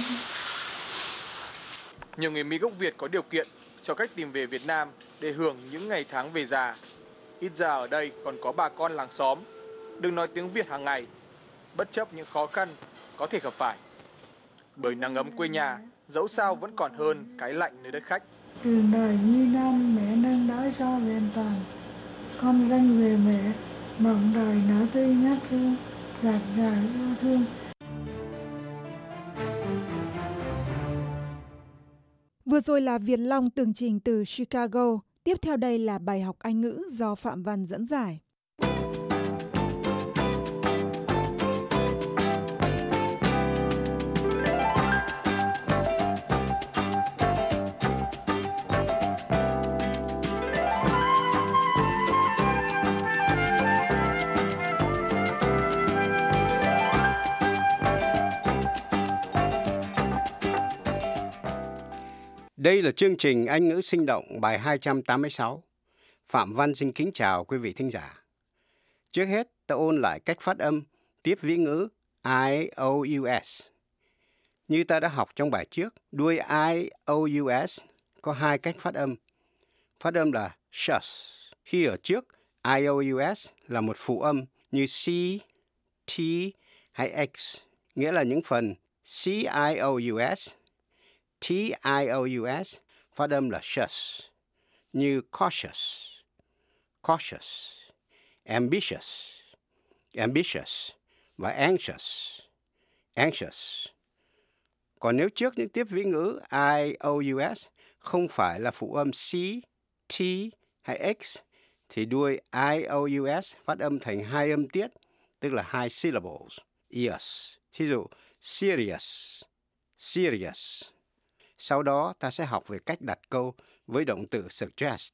Nhiều người Mỹ gốc Việt có điều kiện cho cách tìm về Việt Nam để hưởng những ngày tháng về già. Ít ra ở đây còn có bà con làng xóm, đừng nói tiếng Việt hàng ngày, bất chấp những khó khăn có thể gặp phải. Bởi nắng ấm quê nhà, dẫu sao vẫn còn hơn cái lạnh nơi đất khách. Đường đời như năm mẹ nâng đỡ cho vẹn toàn, con danh về mẹ, mộng đời nở tươi ngát hương, dạt dào yêu thương. Vừa rồi là Việt Long tường trình từ Chicago. Tiếp theo đây là bài học Anh ngữ do Phạm Văn dẫn giải. Đây là chương trình Anh ngữ sinh động bài hai trăm tám mươi sáu. Phạm Văn xin kính chào quý vị thính giả. Trước hết, ta ôn lại cách phát âm tiếp vĩ ngữ I O U S. Như ta đã học trong bài trước, đuôi I O U S có hai cách phát âm. Phát âm là shus. Khi ở trước, I O U S là một phụ âm như C, T hay X, nghĩa là những phần C I O U S, T I O U S phát âm là shus, như cautious, cautious, ambitious, ambitious và anxious, anxious. Còn nếu trước những tiếp vĩ ngữ I O U S không phải là phụ âm C, T hay X, thì đuôi I O U S phát âm thành hai âm tiết, tức là hai syllables, ears. Thí dụ, serious, serious. Sau đó ta sẽ học về cách đặt câu với động từ suggest.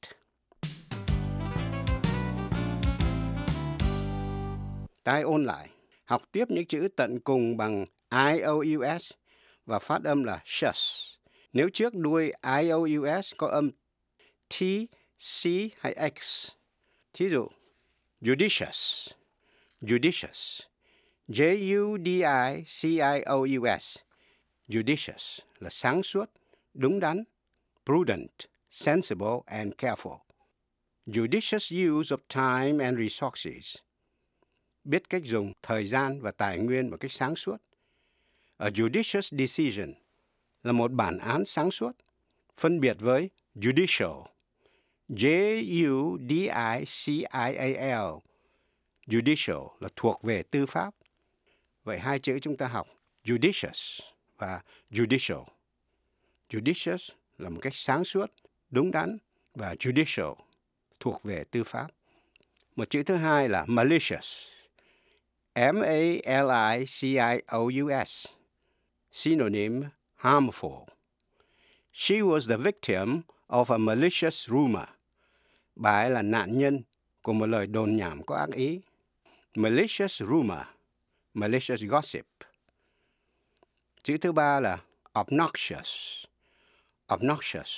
Ta ôn lại, học tiếp những chữ tận cùng bằng I O U S và phát âm là shus. Nếu trước đuôi I O U S có âm T, C hay X. Thí dụ, judicious, judicious, J U D I C I O U S, judicious là sáng suốt, đúng đắn. prudent, sensible, and careful. Judicious use of time and resources. Biết cách dùng thời gian và tài nguyên một cách sáng suốt. A judicious decision là một bản án sáng suốt, phân biệt với judicial. J U D I C I A L. Judicial là thuộc về tư pháp. Vậy hai chữ chúng ta học judicious và judicial. Judicious là một cách sáng suốt, đúng đắn, và judicial thuộc về tư pháp. Một chữ thứ hai là malicious. M A L I C I O U S. Synonym harmful. She was the victim of a malicious rumor. Bà ấy là nạn nhân của một lời đồn nhảm có ác ý. Malicious rumor. Malicious gossip. Chữ thứ ba là obnoxious. Obnoxious.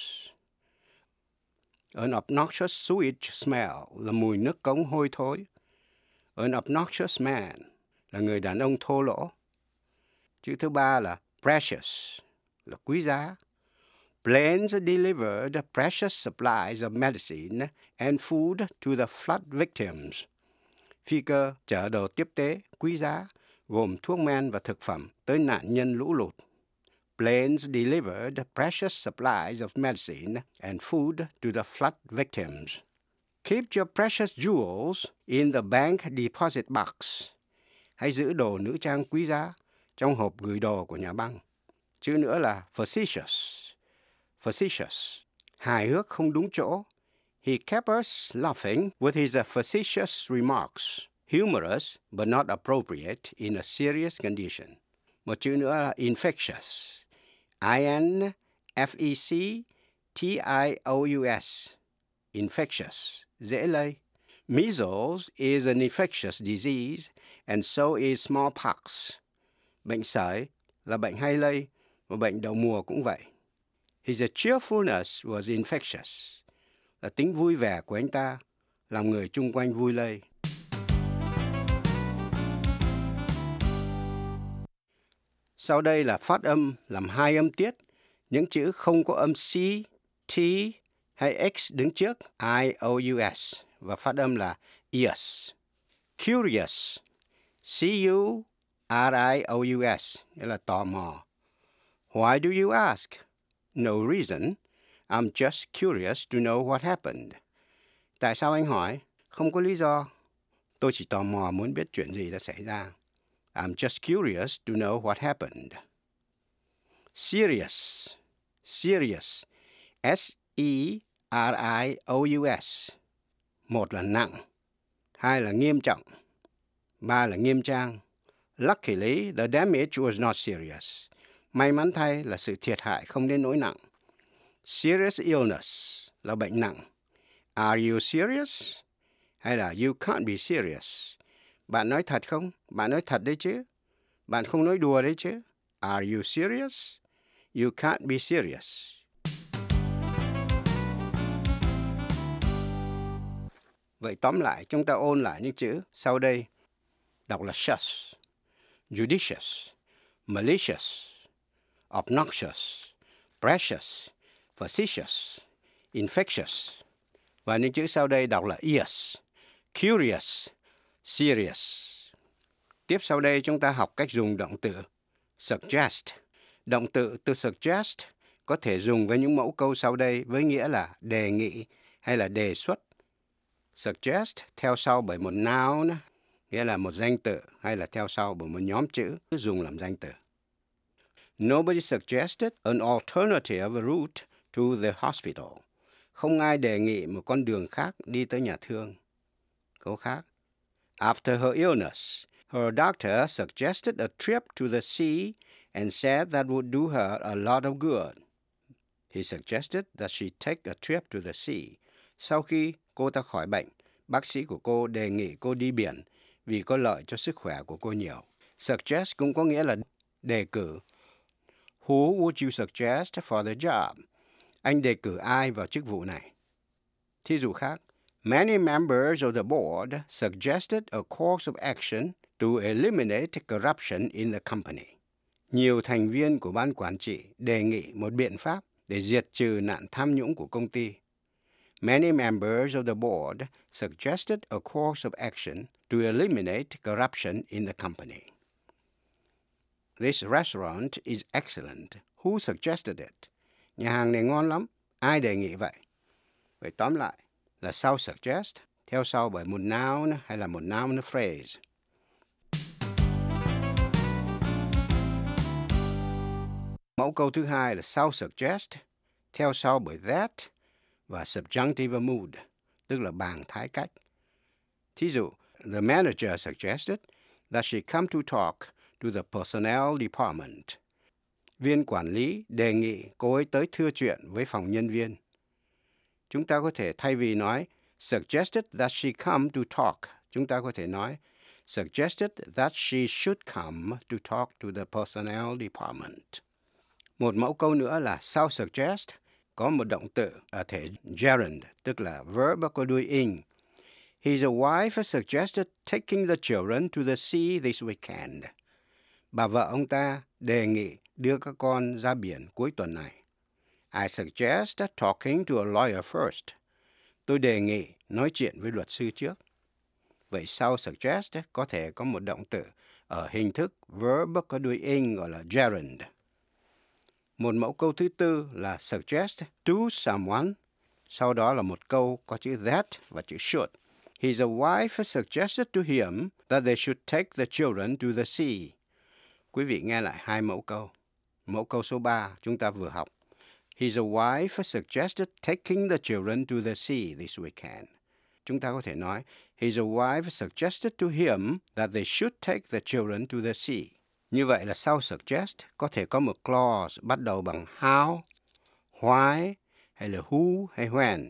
An obnoxious sewage smell là mùi nước cống hôi thối. An obnoxious man là người đàn ông thô lỗ. Chữ thứ ba là precious là quý giá. Planes delivered precious supplies of medicine and food to the flood victims. Phi cơ chở đồ tiếp tế quý giá gồm thuốc men và thực phẩm tới nạn nhân lũ lụt. Planes delivered precious supplies of medicine and food to the flood victims. Keep your precious jewels in the bank deposit box. Hãy giữ đồ nữ trang quý giá trong hộp gửi đồ của nhà băng. Chữ nữa là facetious. Facetious. Hài hước không đúng chỗ. He kept us laughing with his facetious remarks. Humorous but not appropriate in a serious condition. Một chữ nữa là infectious. I N F E C T I O U S. Infectious. Dễ lây. Measles is an infectious disease and so is smallpox. Bệnh sởi là bệnh hay lây và bệnh đậu mùa cũng vậy. His cheerfulness was infectious. Là tính vui vẻ của anh ta làm người chung quanh vui lây. Sau đây là phát âm làm hai âm tiết, những chữ không có âm C, T hay X đứng trước, I O U S, và phát âm là ears. Curious, C U R I O U S, nghĩa là tò mò. Why do you ask? No reason. I'm just curious to know what happened. Tại sao anh hỏi? Không có lý do. Tôi chỉ tò mò muốn biết chuyện gì đã xảy ra. I'm just curious to know what happened. Serious. Serious. S E R I O U S. Một là nặng. Hai là nghiêm trọng. Ba là nghiêm trang. Luckily, the damage was not serious. May mắn thay là sự thiệt hại không đến nỗi nặng. Serious illness là bệnh nặng. Are you serious? Hay là you can't be serious? Bạn nói thật không? Bạn nói thật đấy chứ? Bạn không nói đùa đấy chứ? Are you serious? You can't be serious. Vậy tóm lại, chúng ta ôn lại những chữ sau đây. Đọc là shush, judicious, malicious, obnoxious, precious, facetious, infectious. Và những chữ sau đây đọc là ears, curious, serious. Tiếp sau đây chúng ta học cách dùng động từ suggest. Động từ to suggest có thể dùng với những mẫu câu sau đây với nghĩa là đề nghị hay là đề xuất. Suggest theo sau bởi một noun, nghĩa là một danh từ, hay là theo sau bởi một nhóm chữ dùng làm danh từ. Nobody suggested an alternative route to the hospital. Không ai đề nghị một con đường khác đi tới nhà thương. Câu khác. After her illness, her doctor suggested a trip to the sea and said that would do her a lot of good. He suggested that she take a trip to the sea. Sau khi cô ta khỏi bệnh, bác sĩ của cô đề nghị cô đi biển vì có lợi cho sức khỏe của cô nhiều. Suggest cũng có nghĩa là đề cử. Who would you suggest for the job? Anh đề cử ai vào chức vụ này? Thí dụ khác. Many members of the board suggested a course of action to eliminate corruption in the company. Nhiều thành viên của ban quản trị đề nghị một biện pháp để diệt trừ nạn tham nhũng của công ty. Many members of the board suggested a course of action to eliminate corruption in the company. This restaurant is excellent. Who suggested it? Nhà hàng này ngon lắm. Ai đề nghị vậy? Vậy tóm lại là sau suggest, theo sau bởi một noun hay là một noun phrase. Mẫu câu thứ hai là sau suggest, theo sau bởi that và subjunctive mood, tức là bàng thái cách. Thí dụ, the manager suggested that she come to talk to the personnel department. Viên quản lý đề nghị cô ấy tới thưa chuyện với phòng nhân viên. Chúng ta có thể thay vì nói suggested that she come to talk, chúng ta có thể nói suggested that she should come to talk to the personnel department. Một mẫu câu nữa là sau suggest có một động từ ở thể gerund, tức là verb có đuôi ing. His wife suggested taking the children to the sea this weekend. Bà vợ ông ta đề nghị đưa các con ra biển cuối tuần này. I suggest talking to a lawyer first. Tôi đề nghị nói chuyện với luật sư trước. Vậy sau suggest có thể có một động từ ở hình thức verb có đuôi ing gọi là gerund. Một mẫu câu thứ tư là suggest to someone. Sau đó là một câu có chữ that và chữ should. His wife suggested to him that they should take the children to the sea. Quý vị nghe lại hai mẫu câu. Mẫu câu số ba chúng ta vừa học. His wife suggested taking the children to the sea this weekend. Chúng ta có thể nói, his wife suggested to him that they should take the children to the sea. Như vậy là sau suggest có thể có một clause bắt đầu bằng how, why, hay là who hay when.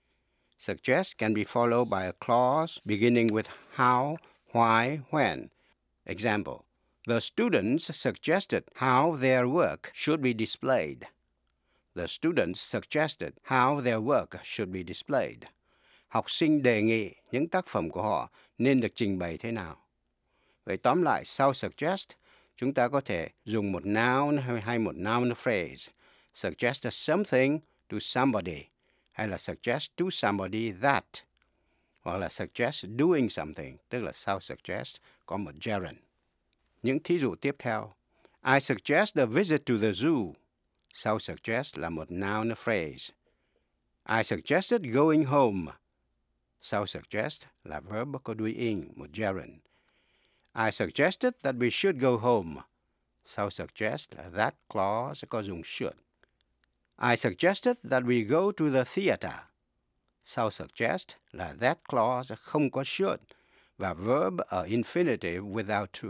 Suggest can be followed by a clause beginning with how, why, when. Example, the students suggested how their work should be displayed. The students suggested how their work should be displayed. Học sinh đề nghị những tác phẩm của họ nên được trình bày thế nào. Vậy tóm lại, sau suggest, chúng ta có thể dùng một noun hay một noun phrase. Suggest something to somebody, hay là suggest to somebody that, hoặc là suggest doing something, tức là sau suggest có một gerund. Những thí dụ tiếp theo. I suggest a visit to the zoo. Sau suggest là một noun phrase. I suggested going home. Sau suggest là verb có đuôi ing, một gerund. I suggested that we should go home. Sau suggest là that clause có dùng should. I suggested that we go to the theater. Sau suggest là that clause không có should và verb ở infinitive without to.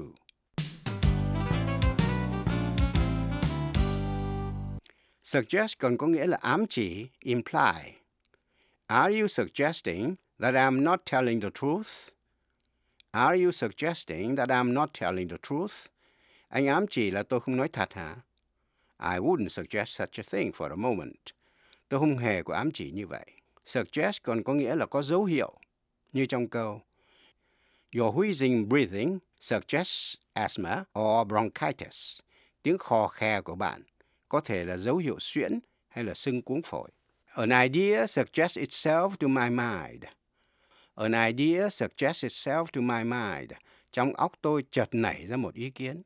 Suggest còn có nghĩa là ám chỉ, imply. Are you suggesting that I'm not telling the truth? Are you suggesting that I'm not telling the truth? Anh ám chỉ là tôi không nói thật hả? I wouldn't suggest such a thing for a moment. Tôi không hề có ám chỉ như vậy. Suggest còn có nghĩa là có dấu hiệu, như trong câu Your wheezing breathing suggests asthma or bronchitis. Tiếng khò khè của bạn có thể là dấu hiệu suyễn hay là sưng cuống phổi. An idea suggests itself to my mind. An idea suggests itself to my mind. Trong óc tôi chợt nảy ra một ý kiến.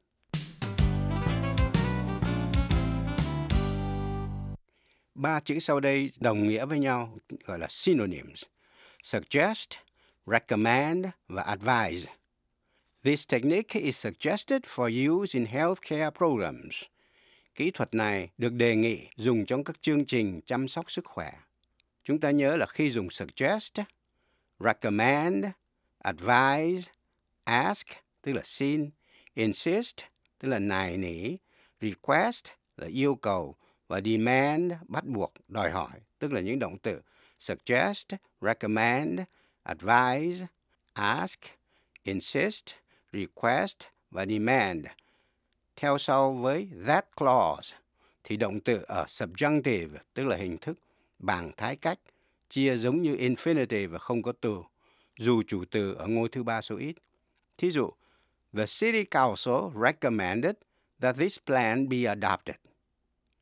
Ba chữ sau đây đồng nghĩa với nhau, gọi là synonyms. Suggest, recommend và advise. This technique is suggested for use in healthcare programs. Kỹ thuật này được đề nghị dùng trong các chương trình chăm sóc sức khỏe. Chúng ta nhớ là khi dùng suggest, recommend, advise, ask, tức là xin, insist, tức là nài nỉ, request là yêu cầu, và demand, bắt buộc, đòi hỏi, tức là những động từ suggest, recommend, advise, ask, insist, request và demand. Theo sau với that clause thì động từ ở subjunctive, tức là hình thức bàng thái cách, chia giống như infinitive và không có từ, dù chủ từ ở ngôi thứ ba số ít. Thí dụ, the city council recommended that this plan be adopted.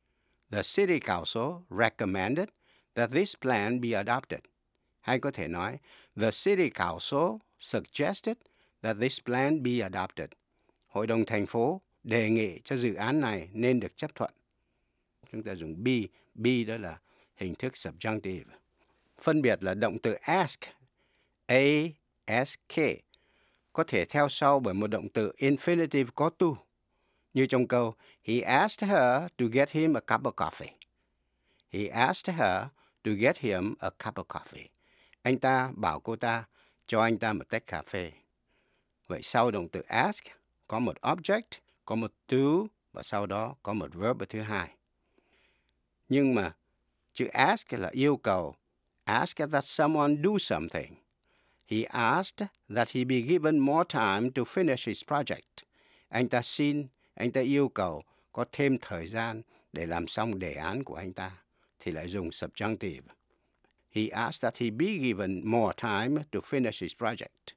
The City Council recommended that this plan be adopted. Hay có thể nói, The City Council suggested that this plan be adopted. Hội đồng thành phố đề nghị cho dự án này nên được chấp thuận. Chúng ta dùng be, be đó là hình thức subjunctive. Phân biệt là động từ ask, A S K, có thể theo sau bởi một động từ infinitive có tu, như trong câu He asked her to get him a cup of coffee. He asked her to get him a cup of coffee. Anh ta bảo cô ta cho anh ta một tách cà phê. Vậy sau động từ ask có một object, có một to và sau đó có một verb thứ hai. Nhưng mà chữ ask là yêu cầu, ask that someone do something. He asked that he be given more time to finish his project. Anh ta xin, anh ta yêu cầu có thêm thời gian để làm xong đề án của anh ta, thì lại dùng subjunctive. He asked that he be given more time to finish his project.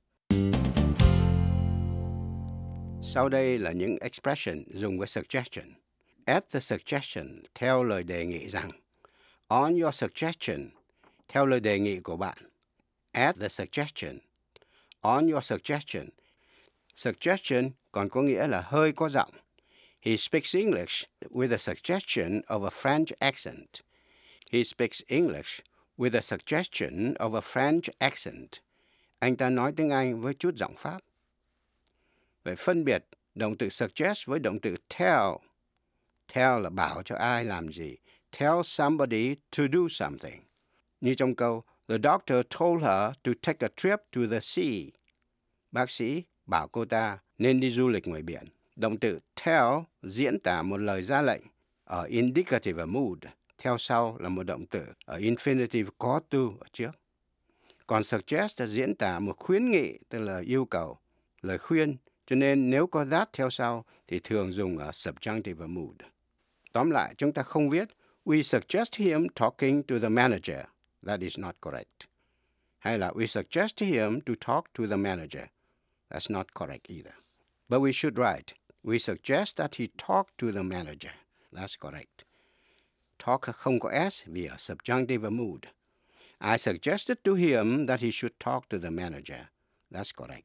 Sau đây là những expression dùng với suggestion. At the suggestion, theo lời đề nghị rằng. On your suggestion, theo lời đề nghị của bạn. At the suggestion. On your suggestion. Suggestion còn có nghĩa là hơi có giọng. He speaks English with a suggestion of a French accent. He speaks English with a suggestion of a French accent. Anh ta nói tiếng Anh với chút giọng Pháp. Vậy phân biệt động từ suggest với động từ tell. Tell là bảo cho ai làm gì. Tell somebody to do something. Như trong câu, The doctor told her to take a trip to the sea. Bác sĩ bảo cô ta nên đi du lịch ngoài biển. Động từ tell diễn tả một lời ra lệnh ở indicative mood. Theo sau là một động từ ở infinitive có to ở trước. Còn suggest là diễn tả một khuyến nghị, tức là yêu cầu, lời khuyên. Cho nên nếu có that theo sau thì thường dùng ở subjunctive mood. Tóm lại, chúng ta không viết We suggest him talking to the manager. That is not correct. Hay là We suggest him to talk to the manager. That's not correct either. But we should write We suggest that he talk to the manager. That's correct. Talk không có S vì ở subjunctive mood. I suggested to him that he should talk to the manager. That's correct.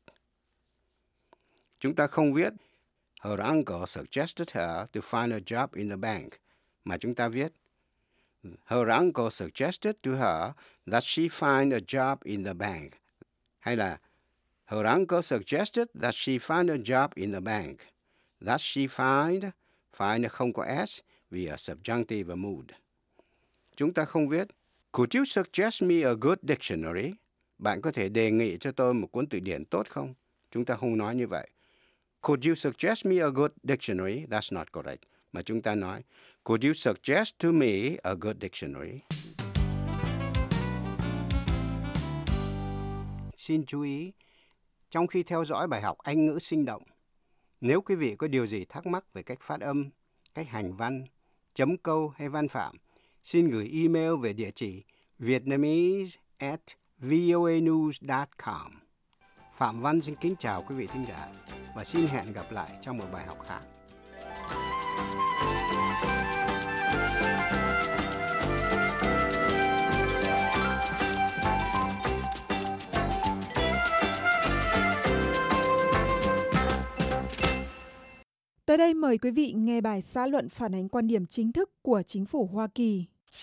Chúng ta không viết Her uncle suggested her to find a job in the bank, mà chúng ta viết Her uncle suggested to her that she find a job in the bank. Hay là Her uncle suggested that she find a job in the bank. That she find, find không có S vì ở subjunctive mood. Chúng ta không viết Could you suggest me a good dictionary? Bạn có thể đề nghị cho tôi một cuốn từ điển tốt không? Chúng ta không nói như vậy. Could you suggest me a good dictionary? That's not correct. Mà chúng ta nói, Could you suggest to me a good dictionary? Xin chú ý, trong khi theo dõi bài học Anh ngữ sinh động, nếu quý vị có điều gì thắc mắc về cách phát âm, cách hành văn, chấm câu hay văn phạm, xin gửi email về địa chỉ vietnamese at voanews dot com. Phạm Văn xin kính chào quý vị thính giả và xin hẹn gặp lại trong một bài học khác. Tới đây mời quý vị nghe bài xã luận phản ánh quan điểm chính thức của chính phủ Hoa Kỳ.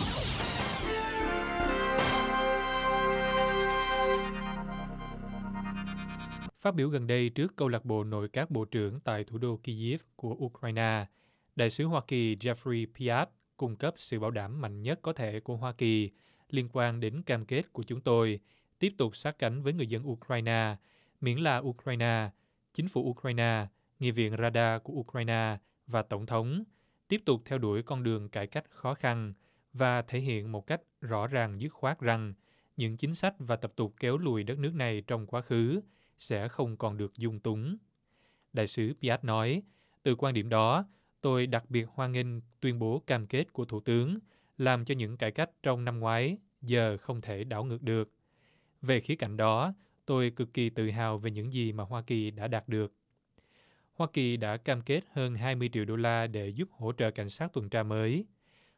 Phát biểu gần đây trước câu lạc bộ nội các bộ trưởng tại thủ đô Kyiv của Ukraine, đại sứ Hoa Kỳ Jeffrey Piat cung cấp sự bảo đảm mạnh nhất có thể của Hoa Kỳ liên quan đến cam kết của chúng tôi tiếp tục sát cánh với người dân Ukraine, miễn là Ukraine, chính phủ Ukraine, Nghị viện Rada của Ukraine và Tổng thống tiếp tục theo đuổi con đường cải cách khó khăn và thể hiện một cách rõ ràng dứt khoát rằng những chính sách và tập tục kéo lùi đất nước này trong quá khứ sẽ không còn được dung túng. Đại sứ Piat nói, từ quan điểm đó, tôi đặc biệt hoan nghênh tuyên bố cam kết của Thủ tướng làm cho những cải cách trong năm ngoái giờ không thể đảo ngược được. Về khía cạnh đó, tôi cực kỳ tự hào về những gì mà Hoa Kỳ đã đạt được. Hoa Kỳ đã cam kết hơn hai mươi triệu đô la để giúp hỗ trợ cảnh sát tuần tra mới.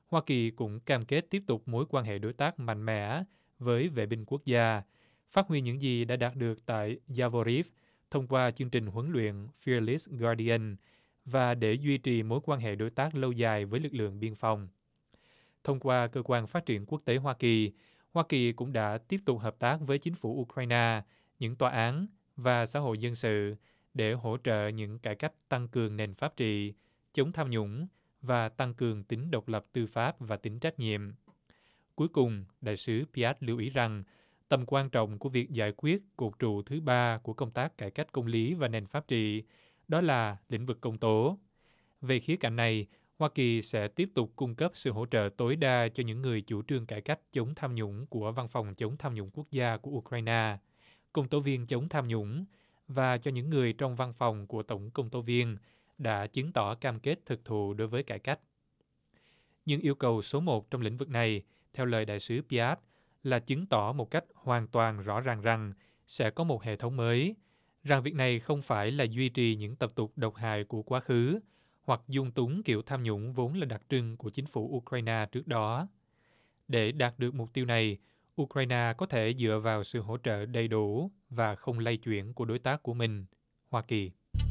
Hoa Kỳ cũng cam kết tiếp tục mối quan hệ đối tác mạnh mẽ với vệ binh quốc gia, phát huy những gì đã đạt được tại Yavoriv thông qua chương trình huấn luyện Fearless Guardian và để duy trì mối quan hệ đối tác lâu dài với lực lượng biên phòng. Thông qua Cơ quan Phát triển Quốc tế Hoa Kỳ, Hoa Kỳ cũng đã tiếp tục hợp tác với chính phủ Ukraine, những tòa án và xã hội dân sự để hỗ trợ những cải cách tăng cường nền pháp trị, chống tham nhũng và tăng cường tính độc lập tư pháp và tính trách nhiệm. Cuối cùng, đại sứ Piat lưu ý rằng tầm quan trọng của việc giải quyết cột trụ thứ ba của công tác cải cách công lý và nền pháp trị, đó là lĩnh vực công tố. Về khía cạnh này, Hoa Kỳ sẽ tiếp tục cung cấp sự hỗ trợ tối đa cho những người chủ trương cải cách chống tham nhũng của Văn phòng chống tham nhũng quốc gia của Ukraine, công tố viên chống tham nhũng và cho những người trong văn phòng của Tổng công tố viên đã chứng tỏ cam kết thực thụ đối với cải cách. Nhưng yêu cầu số một trong lĩnh vực này, theo lời đại sứ Piat, là chứng tỏ một cách hoàn toàn rõ ràng rằng sẽ có một hệ thống mới, rằng việc này không phải là duy trì những tập tục độc hại của quá khứ hoặc dung túng kiểu tham nhũng vốn là đặc trưng của chính phủ Ukraine trước đó. Để đạt được mục tiêu này, Ukraine có thể dựa vào sự hỗ trợ đầy đủ và không lay chuyển của đối tác của mình, Hoa Kỳ.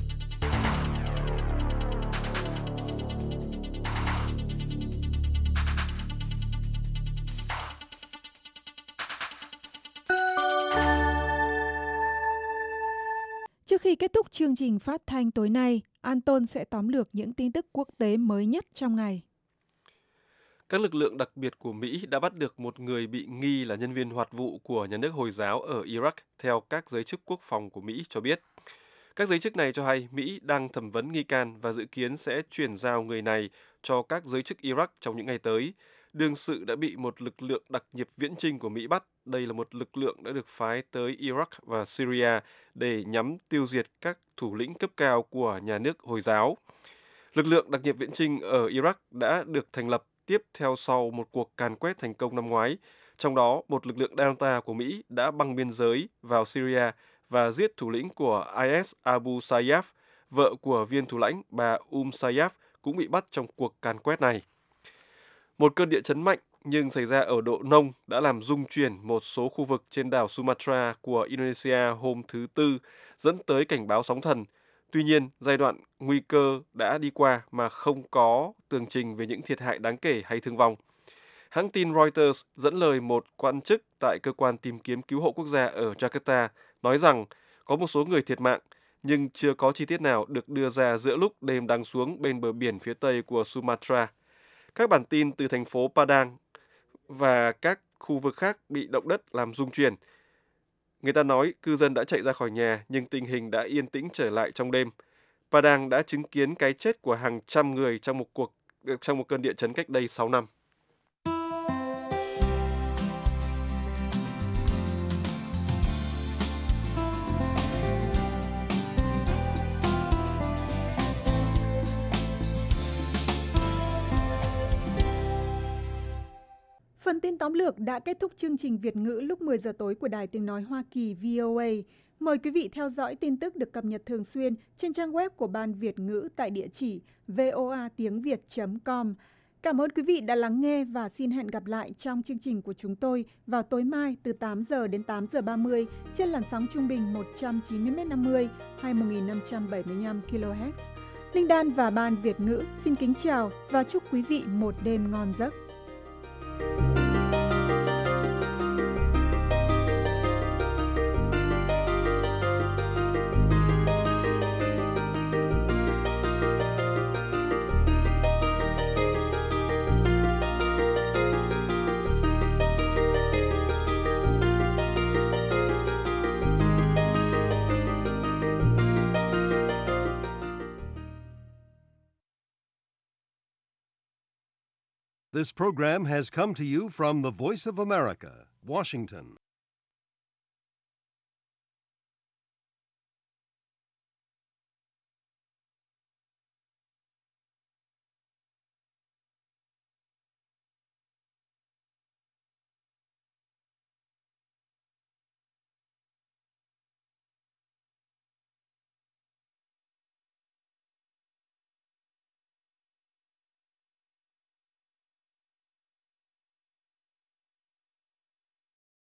Trước khi kết thúc chương trình phát thanh tối nay, Anton sẽ tóm lược những tin tức quốc tế mới nhất trong ngày. Các lực lượng đặc biệt của Mỹ đã bắt được một người bị nghi là nhân viên hoạt vụ của nhà nước Hồi giáo ở Iraq, theo các giới chức quốc phòng của Mỹ cho biết. Các giới chức này cho hay Mỹ đang thẩm vấn nghi can và dự kiến sẽ chuyển giao người này cho các giới chức Iraq trong những ngày tới. Đương sự đã bị một lực lượng đặc nhiệm viễn chinh của Mỹ bắt. Đây là một lực lượng đã được phái tới Iraq và Syria để nhắm tiêu diệt các thủ lĩnh cấp cao của nhà nước Hồi giáo. Lực lượng đặc nhiệm viễn chinh ở Iraq đã được thành lập tiếp theo sau một cuộc càn quét thành công năm ngoái. Trong đó, một lực lượng Delta của Mỹ đã băng biên giới vào Syria và giết thủ lĩnh của i ét Abu Sayyaf. Vợ của viên thủ lãnh bà Um Sayyaf cũng bị bắt trong cuộc càn quét này. Một cơn địa chấn mạnh nhưng xảy ra ở độ nông đã làm rung chuyển một số khu vực trên đảo Sumatra của Indonesia hôm thứ Tư, dẫn tới cảnh báo sóng thần. Tuy nhiên, giai đoạn nguy cơ đã đi qua mà không có tường trình về những thiệt hại đáng kể hay thương vong. Hãng tin Reuters dẫn lời một quan chức tại cơ quan tìm kiếm cứu hộ quốc gia ở Jakarta nói rằng có một số người thiệt mạng, nhưng chưa có chi tiết nào được đưa ra giữa lúc đêm đang xuống bên bờ biển phía tây của Sumatra. Các bản tin từ thành phố Padang và các khu vực khác bị động đất làm rung chuyển. Người ta nói cư dân đã chạy ra khỏi nhà nhưng tình hình đã yên tĩnh trở lại trong đêm. Padang đã chứng kiến cái chết của hàng trăm người trong một cuộc trong một cơn địa chấn cách đây sáu năm. Phần tin tóm lược đã kết thúc chương trình Việt ngữ lúc mười giờ tối của Đài Tiếng Nói Hoa Kỳ vê o a. Mời quý vị theo dõi tin tức được cập nhật thường xuyên trên trang web của Ban Việt ngữ tại địa chỉ voa tiếng việt chấm com. Cảm ơn quý vị đã lắng nghe và xin hẹn gặp lại trong chương trình của chúng tôi vào tối mai từ tám giờ đến tám giờ ba mươi trên làn sóng trung bình một trăm chín mươi mét năm mươi hay một nghìn năm trăm bảy mươi lăm ki lô héc. Linh Đan và Ban Việt ngữ xin kính chào và chúc quý vị một đêm ngon giấc. This program has come to you from the Voice of America, Washington.